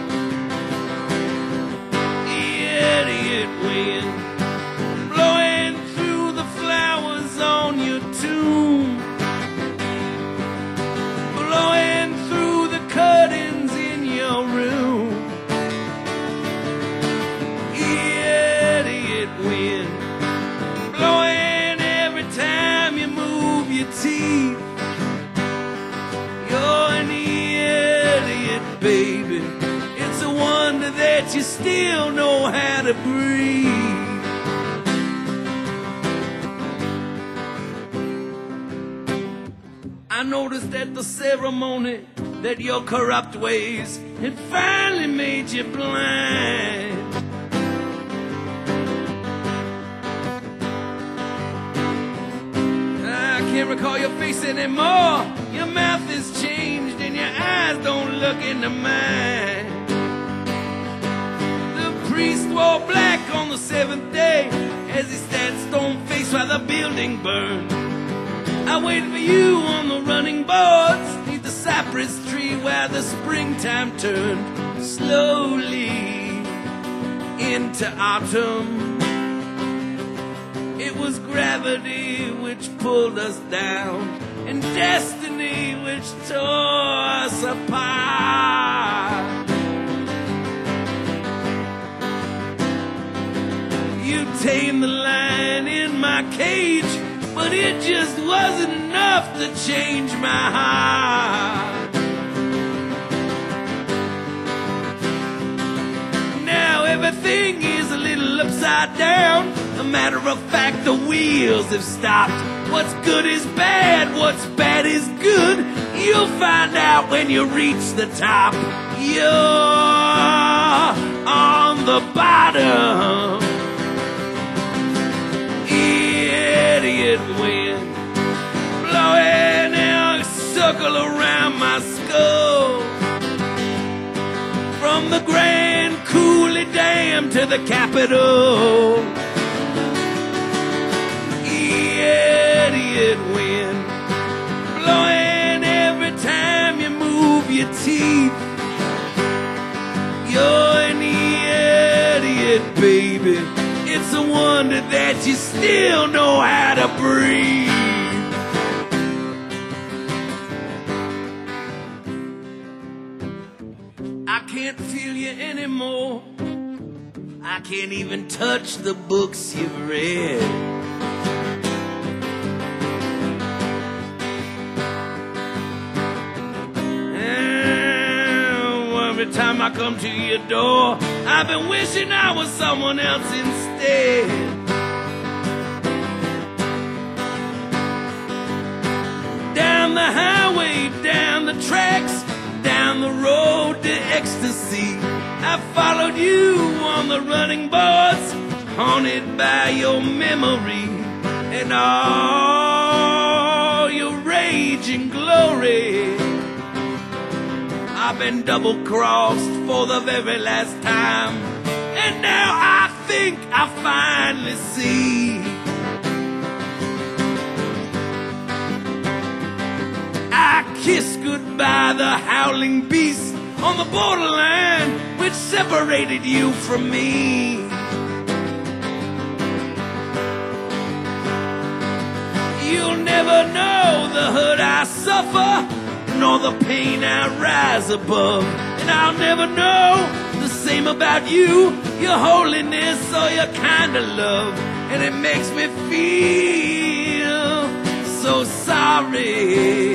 The idiot wind blowing through the flowers on your tomb, blowing through the curtains in your room. The idiot wind blowing every time you move your teeth. You're an idiot, baby. It's a wonder that you still know how to breathe. I noticed at the ceremony that your corrupt ways had finally made you blind. I can't recall your face anymore. Your mouth is changed and your eyes don't look into mine. The priest wore black on the seventh day as he sat stone-faced while the building burned. I waited for you on the running boards neath the cypress tree while the springtime turned slowly into autumn. It was gravity which pulled us down and destiny which tore us apart. You tamed the lion in my cage, but it just wasn't enough to change my heart. Now everything is a little upside down. A matter of fact, the wheels have stopped. What's good is bad, what's bad is good. You'll find out when you reach the top. You're on the bottom. Idiot wind blowing a circle around my skull, from the Grand Coulee Dam to the Capitol. Idiot wind blowing every time you move your teeth. You're an idiot, baby. It's a wonder that you still know how to breathe. I can't feel you anymore. I can't even touch the books you've read. Every time I come to your door, I've been wishing I was someone else instead. Down the highway, down the tracks, down the road to ecstasy, I followed you on the running boards, haunted by your memory and all your rage and glory. I've been double-crossed for the very last time, and now I think I finally see. I kiss goodbye the howling beast on the borderline which separated you from me. You'll never know the hurt I suffer, nor the pain I rise above. And I'll never know the same about you, your holiness or your kind of love. and it makes me feel so sorry.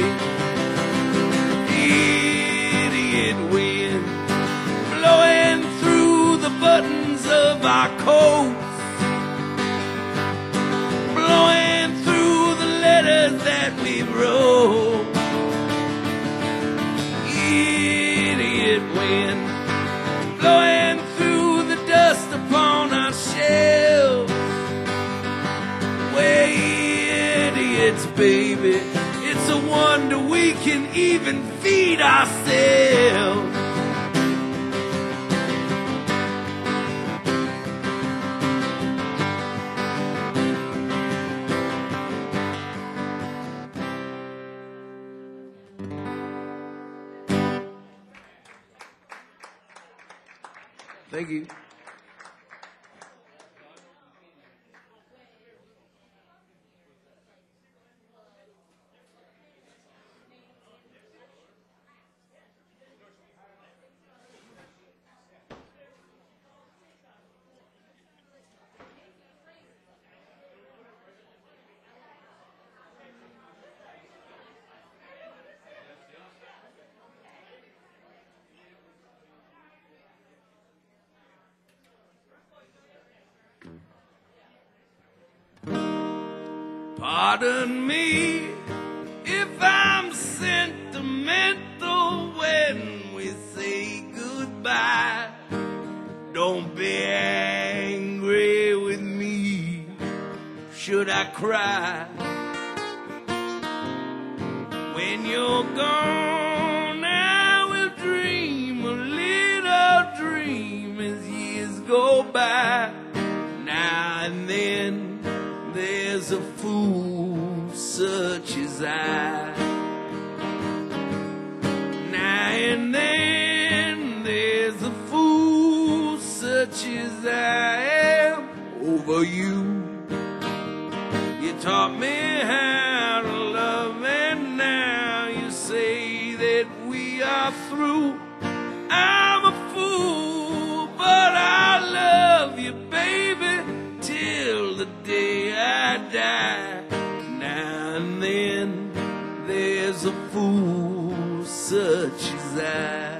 Idiot wind blowing through the buttons of our coats, blowing through the letters that we wrote. Idiot wind blowing through the dust upon our shelves. We're idiots, baby. It's a wonder we can even feed ourselves. Thank you. Pardon me if I'm sentimental when we say goodbye. Don't be angry with me. Should I cry? When you're gone, I will dream a little dream as years go by. Now and then there's a fool such as I. Now and then there's a fool such as I am over you. You taught me how to love, and now you say that we are through. I'm a fool, but I love you, baby, till the day I die. Now and then there's a fool such as I.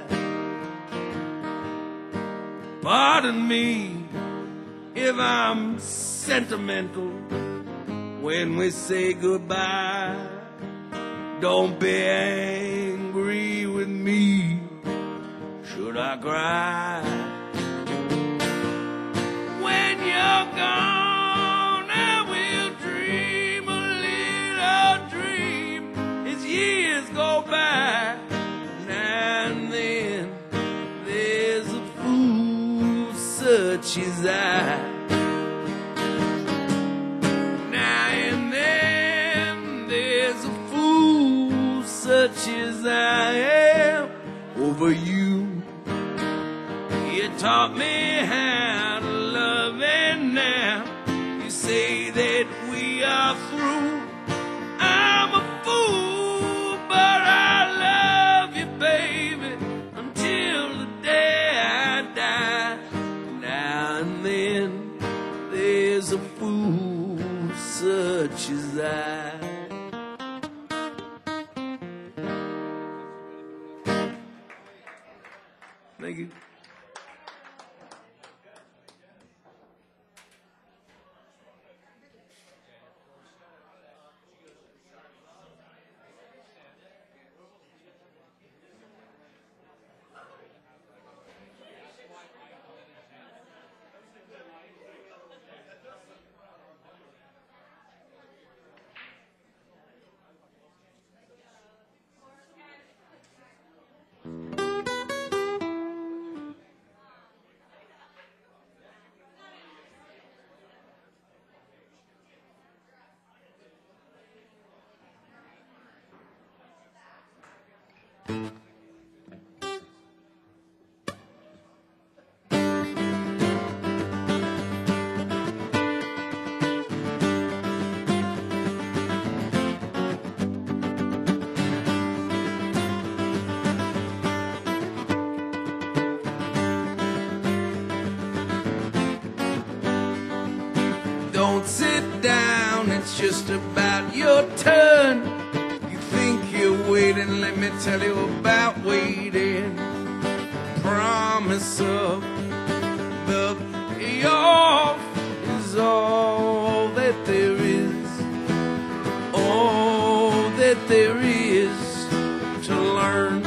Pardon me if I'm sentimental when we say goodbye. Don't be angry with me. Should I cry? When you're gone, I will dream a little dream as years go by. Now and then there's a fool such as I. Now and then there's a fool such as I am over you. You taught me how to love, and now you say that we are through. I'm a fool, but I love you, baby, until the day I die. Now and then there's a fool such as I. Thank you. Don't sit down, it's just about your turn. You think you're waiting, let me tell you about waiting. Promise of the payoff is all that there is, all that there is to learn.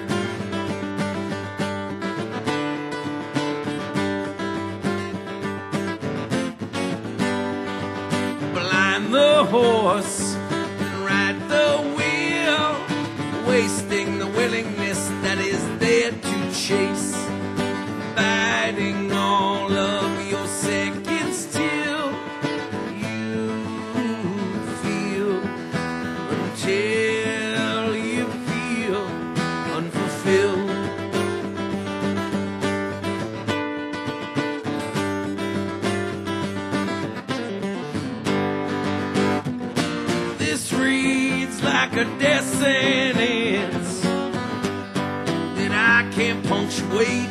Blind the horse and ride the wheel, wasting the willingness that is there to chase, fighting all of your seconds till you feel, until you feel unfulfilled. This reads like a death sentence that I can't punctuate.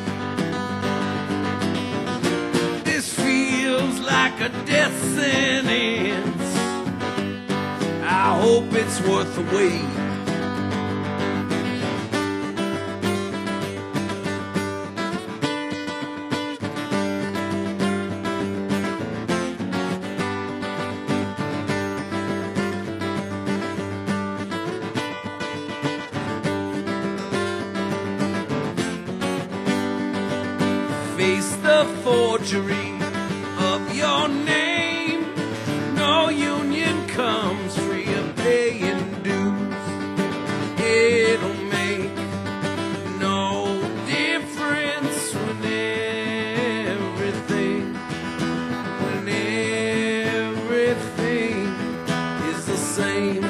This feels like a death sentence. I hope it's worth the wait. Face the forgery of your name. No union comes free of paying dues. It'll make no difference when everything is the same.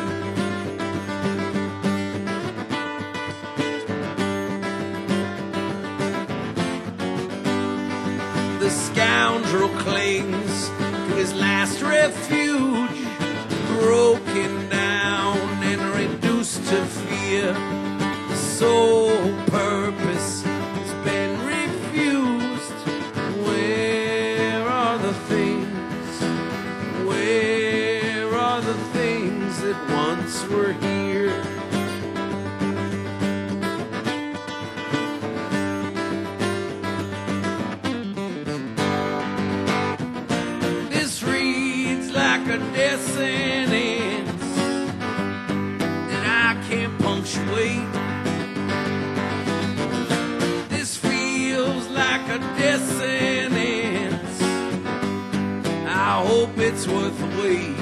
The scoundrel clings to his last refuge, broken down and reduced to fear. The sole purpose has been refused. Where are the things? Where are the things that once were here? Like a death sentence that I can't punctuate. This feels like a death sentence. I hope it's worth the wait.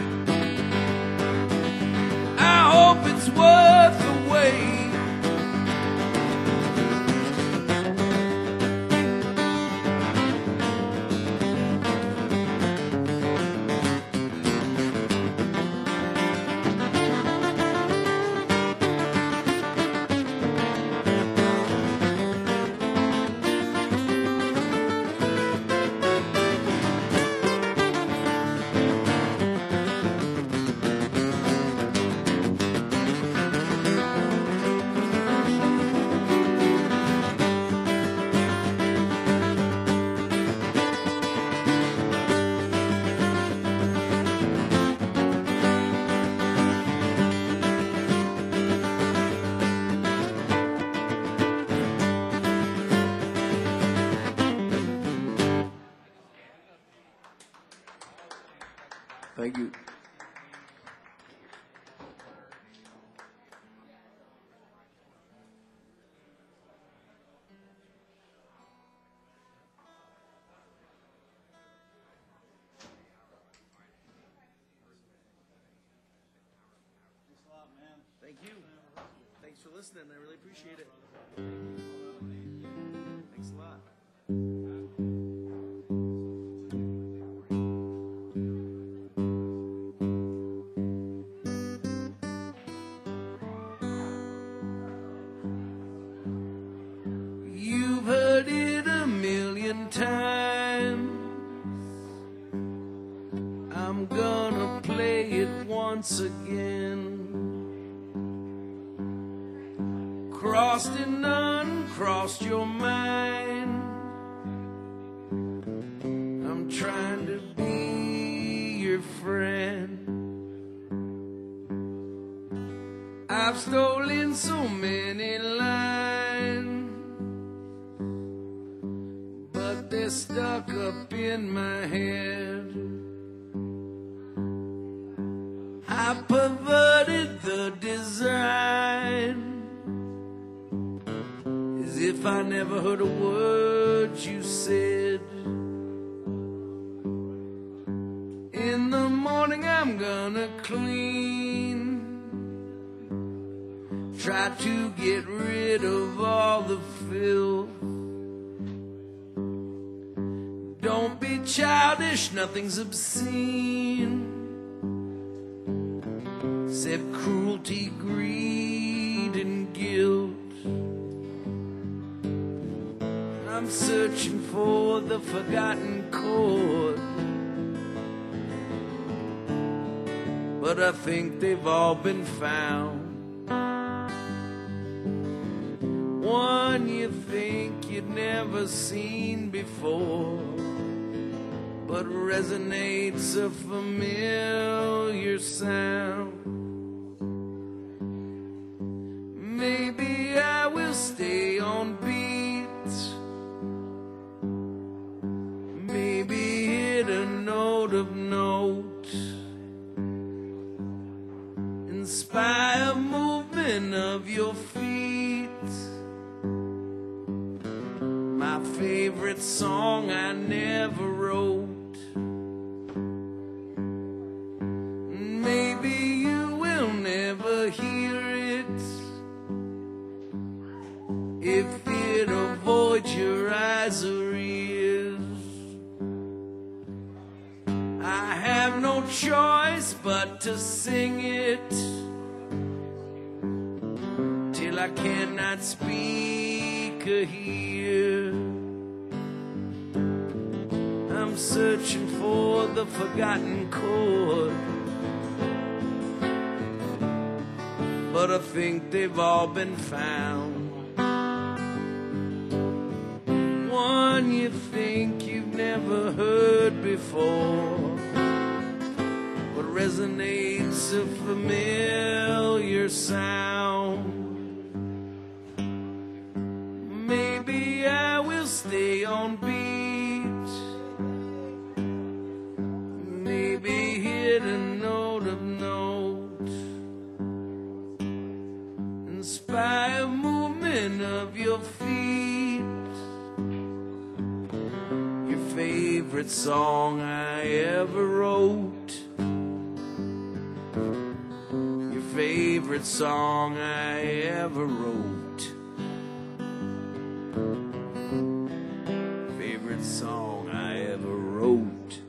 I hope it's worth the wait. Thank you. Thank you. Thanks for listening. I really appreciate it. Thanks a lot. You've heard it a million times. I'm gonna play it once again. Crossed and uncrossed your mind. I'm trying to be your friend. I've stolen so many lines, but they're stuck up in my head. I perverted the design, as if I never heard a word you said. In the morning I'm gonna clean, try to get rid of all the filth. Don't be childish, nothing's obscene, except cruelty, greed, and guilt. I'm searching for the forgotten chord, but I think they've all been found. One you think you'd never seen before, but resonates a familiar sound. Maybe I will stay on beat, maybe hit a note of note, inspire movement of your feet. My favorite song I never wrote. Maybe you will never hear it if it avoids your eyes or ears. I have no choice but to sing it till I cannot speak or hear. I'm searching for the forgotten chord, but I think they've all been found. One you think you've never heard before, but resonates a familiar sound. Maybe I will stay on beat, maybe hit a note of note, inspire movement of your feet. Your favorite song I ever wrote, your favorite song I ever wrote, favorite song I ever wrote.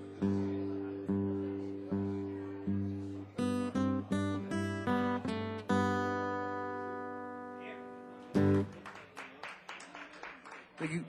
Thank you.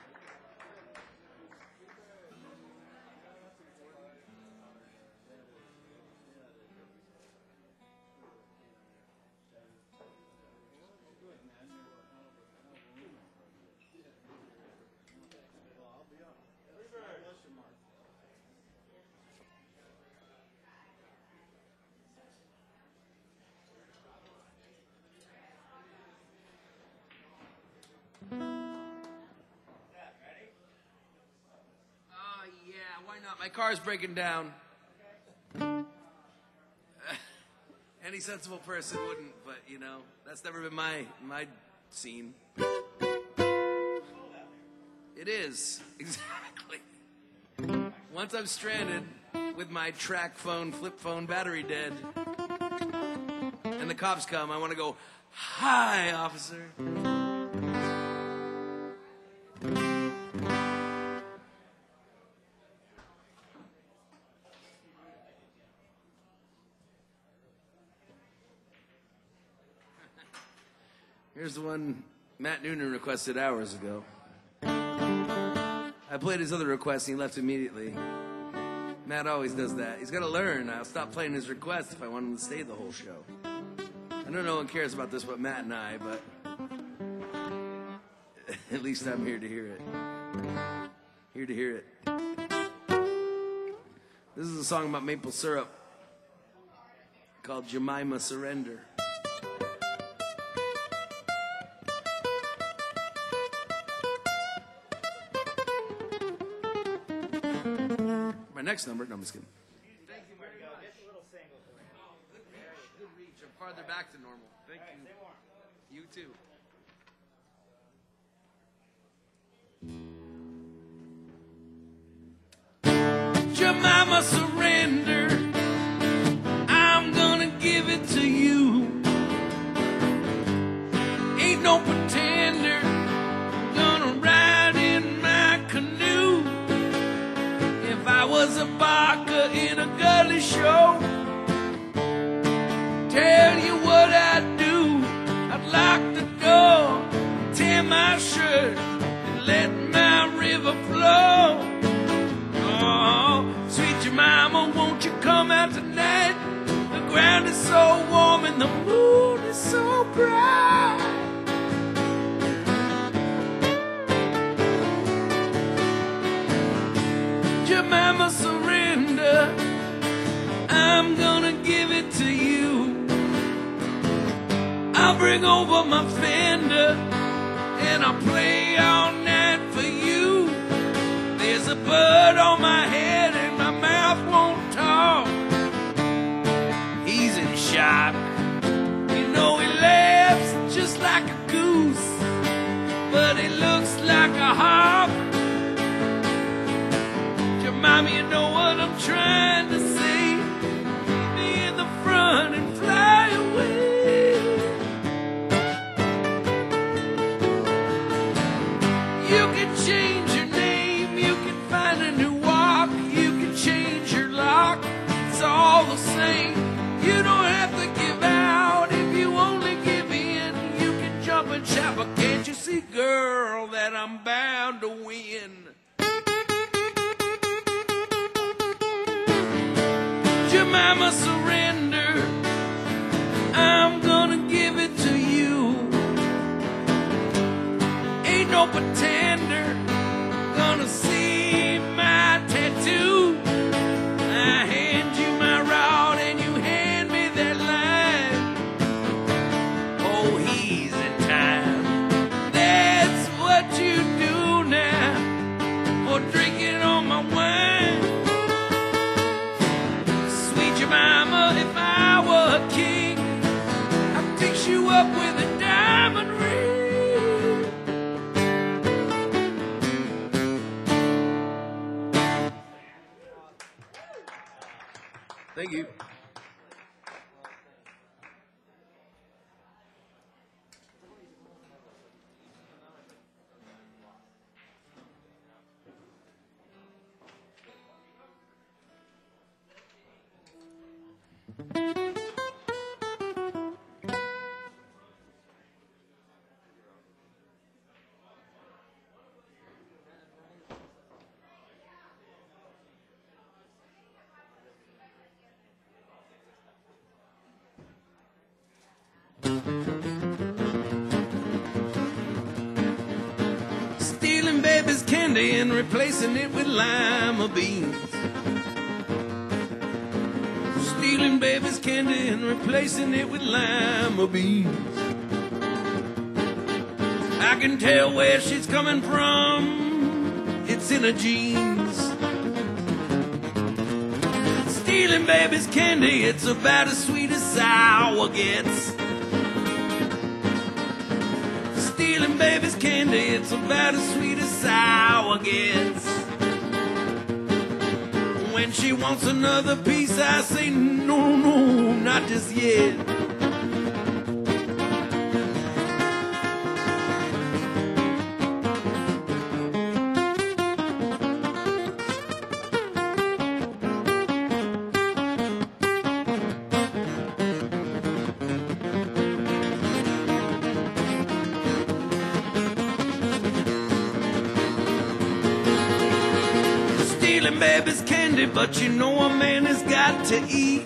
Why not? My car's breaking down. Any sensible person wouldn't, but you know, that's never been my scene. It is, exactly. Once I'm stranded with my track phone, flip phone battery dead, and the cops come, I want to go, "Hi, officer." Here's the one Matt Noonan requested hours ago. I played his other request and he left immediately. Matt always does that. He's got to learn. I'll stop playing his request if I want him to stay the whole show. I know no one cares about this but Matt and I, but at least I'm here to hear it. Here to hear it. This is a song about maple syrup called Jemima Surrender. My next number, no, I'm just kidding. Thank you, Marty. Just a little single for you. Good reach. I'm farther back than normal. Thank you. You too. Jemima, surrender. I'm gonna give it to you. Ain't no pretender gonna ride in my canoe. If I was a barker in a gully show, tell you what I'd do. I'd lock the door, tear my shirt, and let my river flow. Oh, sweet Jemima, won't you come out tonight? The ground is so warm and the moon is so bright. Jemima, surrender. I'm gonna give it to you. I'll bring over my Fender and I'll play all night for you. There's a bird on my head and my mouth won't talk. He's in shock. You know he laughs just like a goose, but he looks like a hawk. Jemima, you know what I'm trying to say. Keep me in the front and fly away. You can change your name, you can find a new walk, you can change your lock, it's all the same. You don't have to give out if you only give in. You can jump and shout, but can't you see, girl, that I'm bound to win? Jemima, surrender. I'm gonna give it to you. Ain't no pretender gonna see my tattoo. I hand you my rod and you hand me that line. Oh, he's in time. That's what you do now, for drinking on my wine. Sweet Jemima, if I were a king, I'd fix you up with a diamond ring. Thank you. Stealing baby's candy and replacing it with lima beans. Stealing baby's candy and replacing it with lima beans. I can tell where she's coming from, it's in her jeans. Stealing baby's candy, it's about as sweet as sour gets. Stealing baby's candy, it's about as sweet as sour gets. When she wants another piece, I say no, no, not just yet. Stealing baby's candy, but you know a man has got to eat.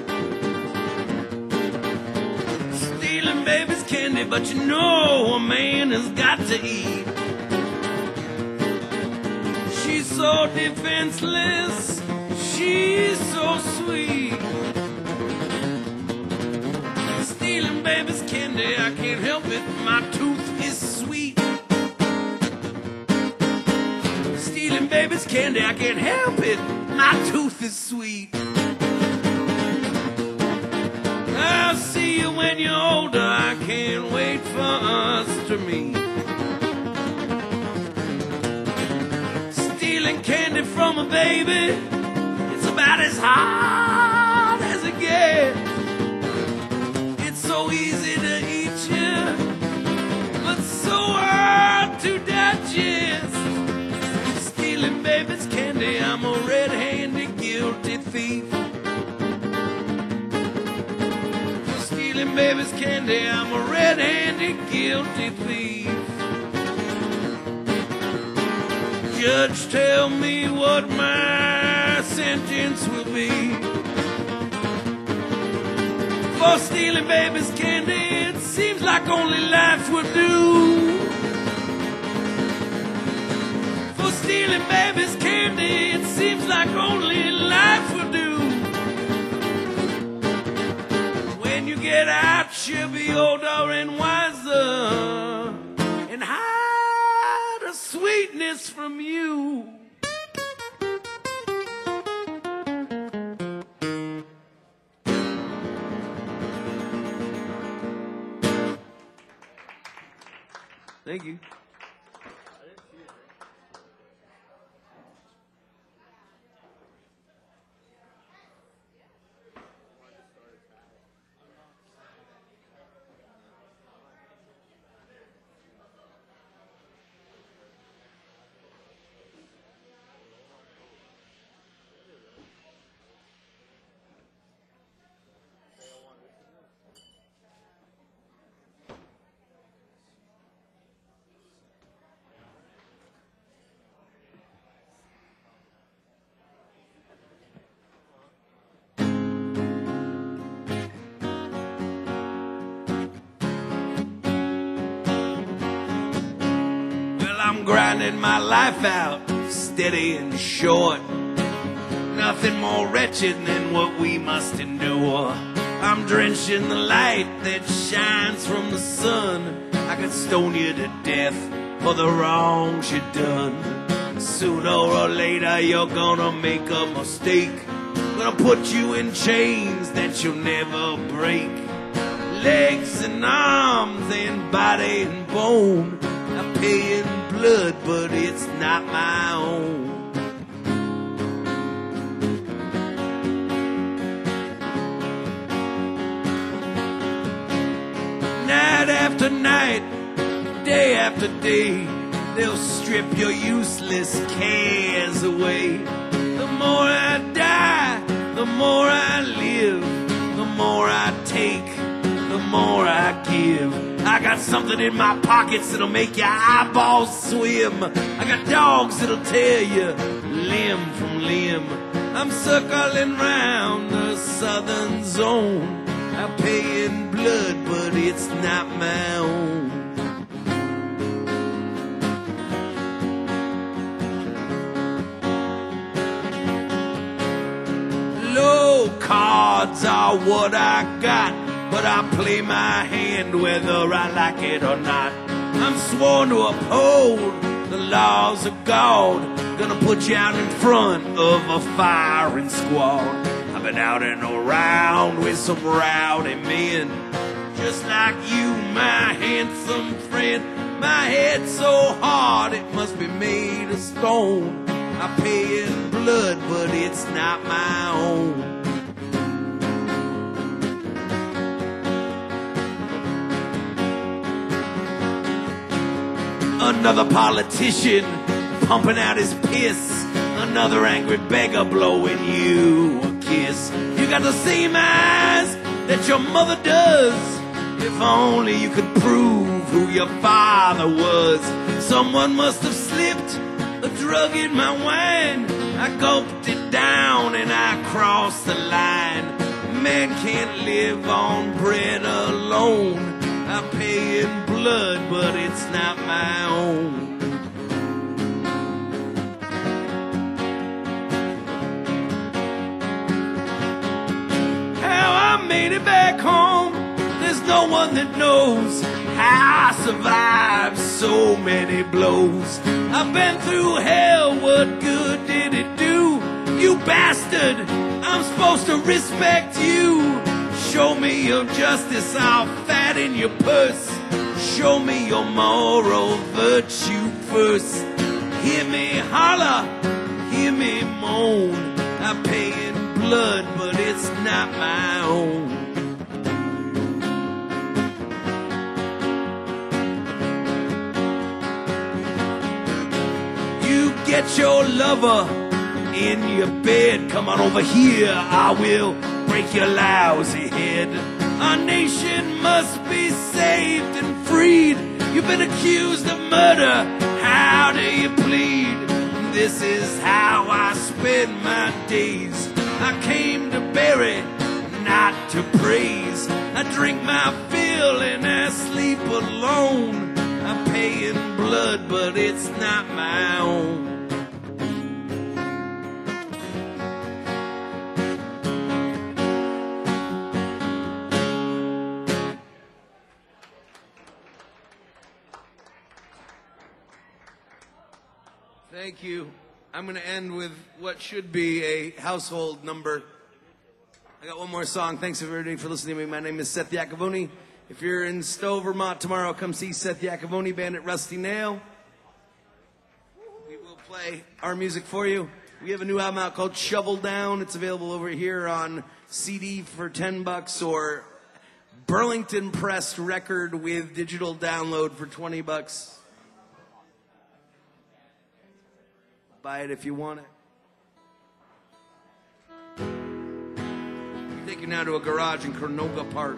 Stealing baby's candy, but you know a man has got to eat. She's so defenseless, she's so sweet. Stealing baby's candy, I can't help it, my tooth is sweet. Stealing baby's candy, I can't help it, my tooth is sweet. I'll see you when you're older, I can't wait for us to meet. Stealing candy from a baby, it's about as hard as it gets. It's so easy to eat you, but so hard to digest. Stealing baby's candy, I'm a red-handed guilty thief. Stealing baby's candy, I'm a red-handed guilty thief. Judge, tell me what my sentence will be for stealing baby's candy. It seems like only life would do. For stealing baby's candy, it seems like only life will do. When you get out, she'll be older and wiser and hide a sweetness from you. Thank you. I'm grinding my life out, steady and short. Nothing more wretched than what we must endure. I'm drenching the light that shines from the sun. I could stone you to death for the wrongs you done. Sooner or later you're gonna make a mistake. Gonna put you in chains that you'll never break. Legs and arms and body and bone. I'm paying blood, but it's not my own. Night after night, day after day, they'll strip your useless cares away. The more I die, the more I live. The more I take, the more I give. I got something in my pockets that'll make your eyeballs swim. I got dogs that'll tear you limb from limb. I'm circling round the southern zone. I pay in blood, but it's not my own. Low cards are what I got, but I play my hand whether I like it or not. I'm sworn to uphold the laws of God. Gonna put you out in front of a firing squad. I've been out and around with some rowdy men, just like you, my handsome friend. My head's so hard it must be made of stone. I pay in blood, but it's not my own. Another politician pumping out his piss. Another angry beggar blowing you a kiss. You got the same eyes that your mother does. If only you could prove who your father was. Someone must have slipped a drug in my wine. I gulped it down and I crossed the line. Man can't live on bread alone. I pay in blood, but it's not my own. made it back home. There's no one that knows how I survived so many blows. I've been through hell, what good did it do? You bastard, I'm supposed to respect you. Show me your justice, I'll fatten your purse. Show me your moral virtue first. Hear me holler, hear me moan. I pay in blood, but it's not my own. You get your lover in your bed. Come on over here, I will break your lousy head. Our nation must be saved and freed. You've been accused of murder, how do you plead? This is how I spend my days. I came to bury, not to praise. I drink my fill and I sleep alone. I pay in blood, but it's not my own. Thank you. I'm going to end with what should be a household number. I got one more song. Thanks everybody for listening to me. My name is Seth Iacovone. If you're in Stowe, Vermont tomorrow, come see Seth Iacovone Band at Rusty Nail. We will play our music for you. We have a new album out called Shovel Down. It's available over here on CD for $10 or Burlington pressed record with digital download for $20. Buy it if you want it. We take you now to a garage in Cronuga Park.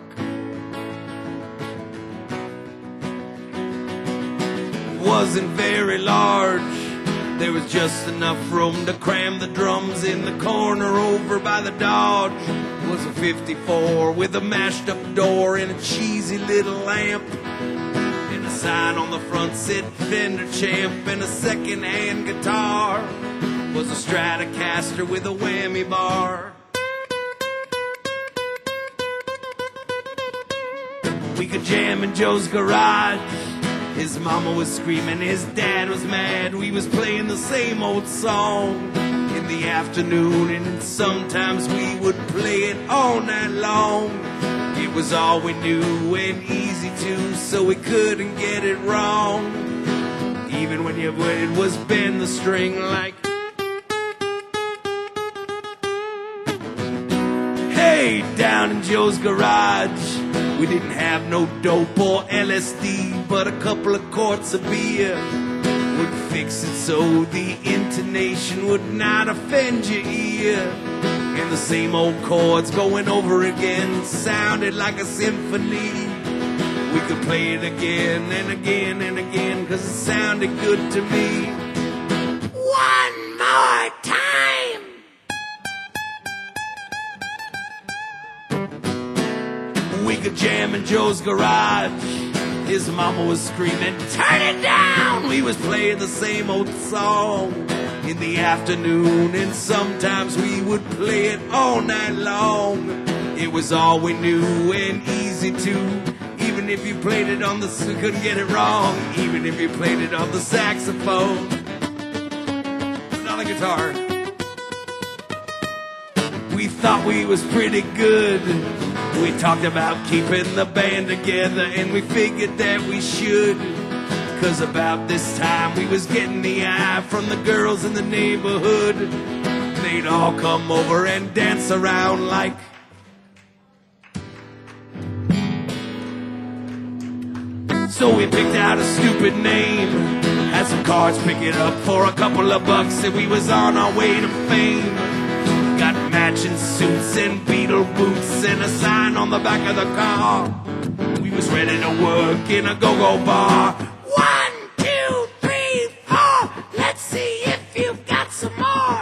It wasn't very large. There was just enough room to cram the drums in the corner over by the Dodge. It was a 54 with a mashed up door and a cheesy little lamp. A sign on the front said Fender Champ, and a second-hand guitar was a Stratocaster with a whammy bar. We could jam in Joe's garage. His mama was screaming, his dad was mad. We was playing the same old song in the afternoon, and sometimes we would play it all night long. It was all we knew and easy to, so we couldn't get it wrong. Even when you would was bend the string like, hey, down in Joe's garage, we didn't have no dope or LSD, but a couple of quarts of beer would fix it so the intonation would not offend your ear. And the same old chords going over again sounded like a symphony. We could play it again and again and again, 'cause it sounded good to me. One more time! We could jam in Joe's garage. His mama was screaming, turn it down! We was playing the same old song in the afternoon, and sometimes we would play it all night long. It was all we knew and easy to. Even if you played it on the, we couldn't get it wrong. Even if you played it on the saxophone, not a guitar. We thought we was pretty good. We talked about keeping the band together, and we figured that we should. 'Cause about this time we was getting the eye from the girls in the neighborhood. They'd all come over and dance around like, so we picked out a stupid name, had some cards, pick it up for a couple of bucks, and we was on our way to fame. Got matching suits and Beatle boots and a sign on the back of the car. We was ready to work in a go-go bar. 1, 2, 3, 4. Let's see if you've got some more.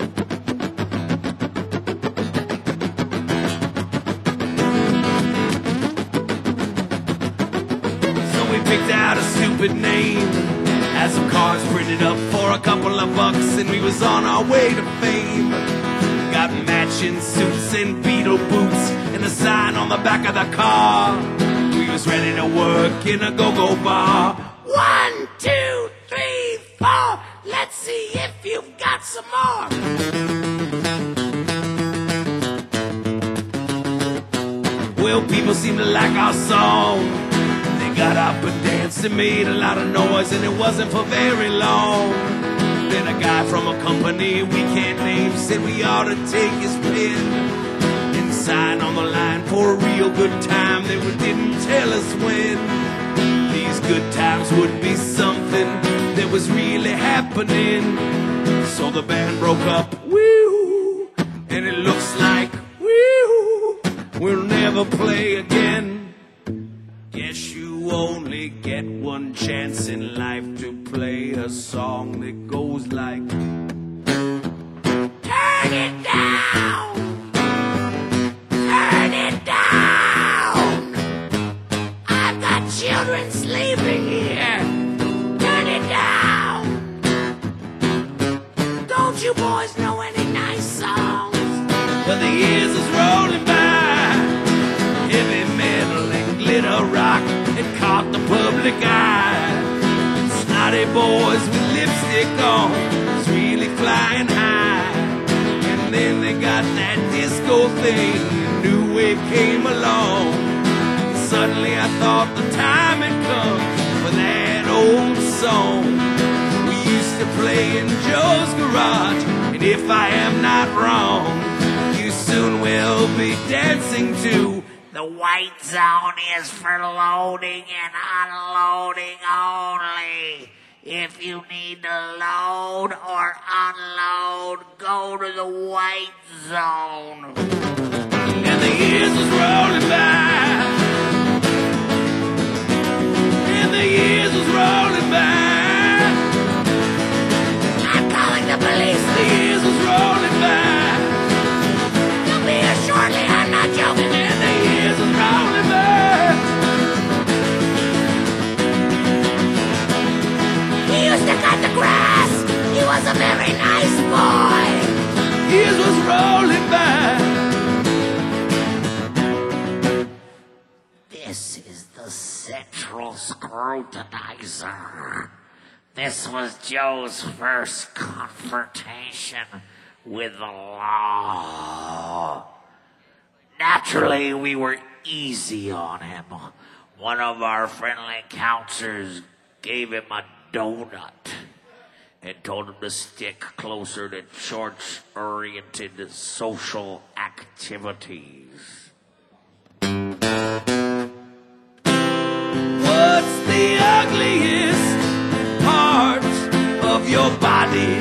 So we picked out a stupid name, had some cards printed up for a couple of bucks, and we was on our way to fame. Got matching suits and Beatle boots and a sign on the back of the car. We was ready to work in a go-go bar. 1, 2, 3, 4. Let's see if you've got some more. Well, people seemed to like our song. They got up and danced and made a lot of noise, and it wasn't for very long. Then a guy from a company we can't name said we ought to take his pen and sign on the line for a real good time. They didn't tell us when these good times would be something that was really happening. So the band broke up, woo, and it looks like, woo, we'll never play again. Guess you only get one chance in life to play a song that goes like, Turn it down. Turn it down. I've got children sleeping here. Turn it down. Don't you boys know any nice songs? but the years is rolling by. Heavy metal and glitter rock had caught the public eye. Snotty boys with lipstick on was really flying high. And then they got that disco thing, and new wave came along. Suddenly I thought the time had come for that old song we used to play in Joe's garage. And if I am not wrong, you soon will be dancing to The white zone is for loading and unloading only. If you need to load or unload, go to the white zone. and the years was rolling by. And the years was rolling by. I'm calling the police. The years was rolling by. You'll be here shortly. I'm not joking. And the years was rolling by. He used to cut the grass. He was a very nice boy. Years was rolling by. This is the central scrutinizer. This was Joe's first confrontation with the law. Naturally, we were easy on him. One of our friendly counselors gave him a donut and told him to stick closer to church-oriented social activities. What's the ugliest part of your body?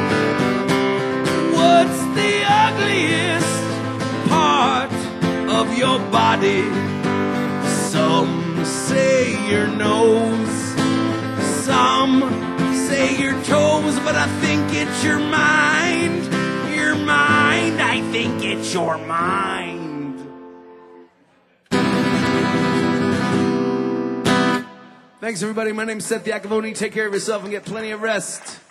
What's the ugliest part of your body? Some say your nose, some say your toes, but I think it's your mind. Your mind, I think it's your mind. Thanks, everybody. My name's Seth Iacovoni. Take care of yourself and get plenty of rest.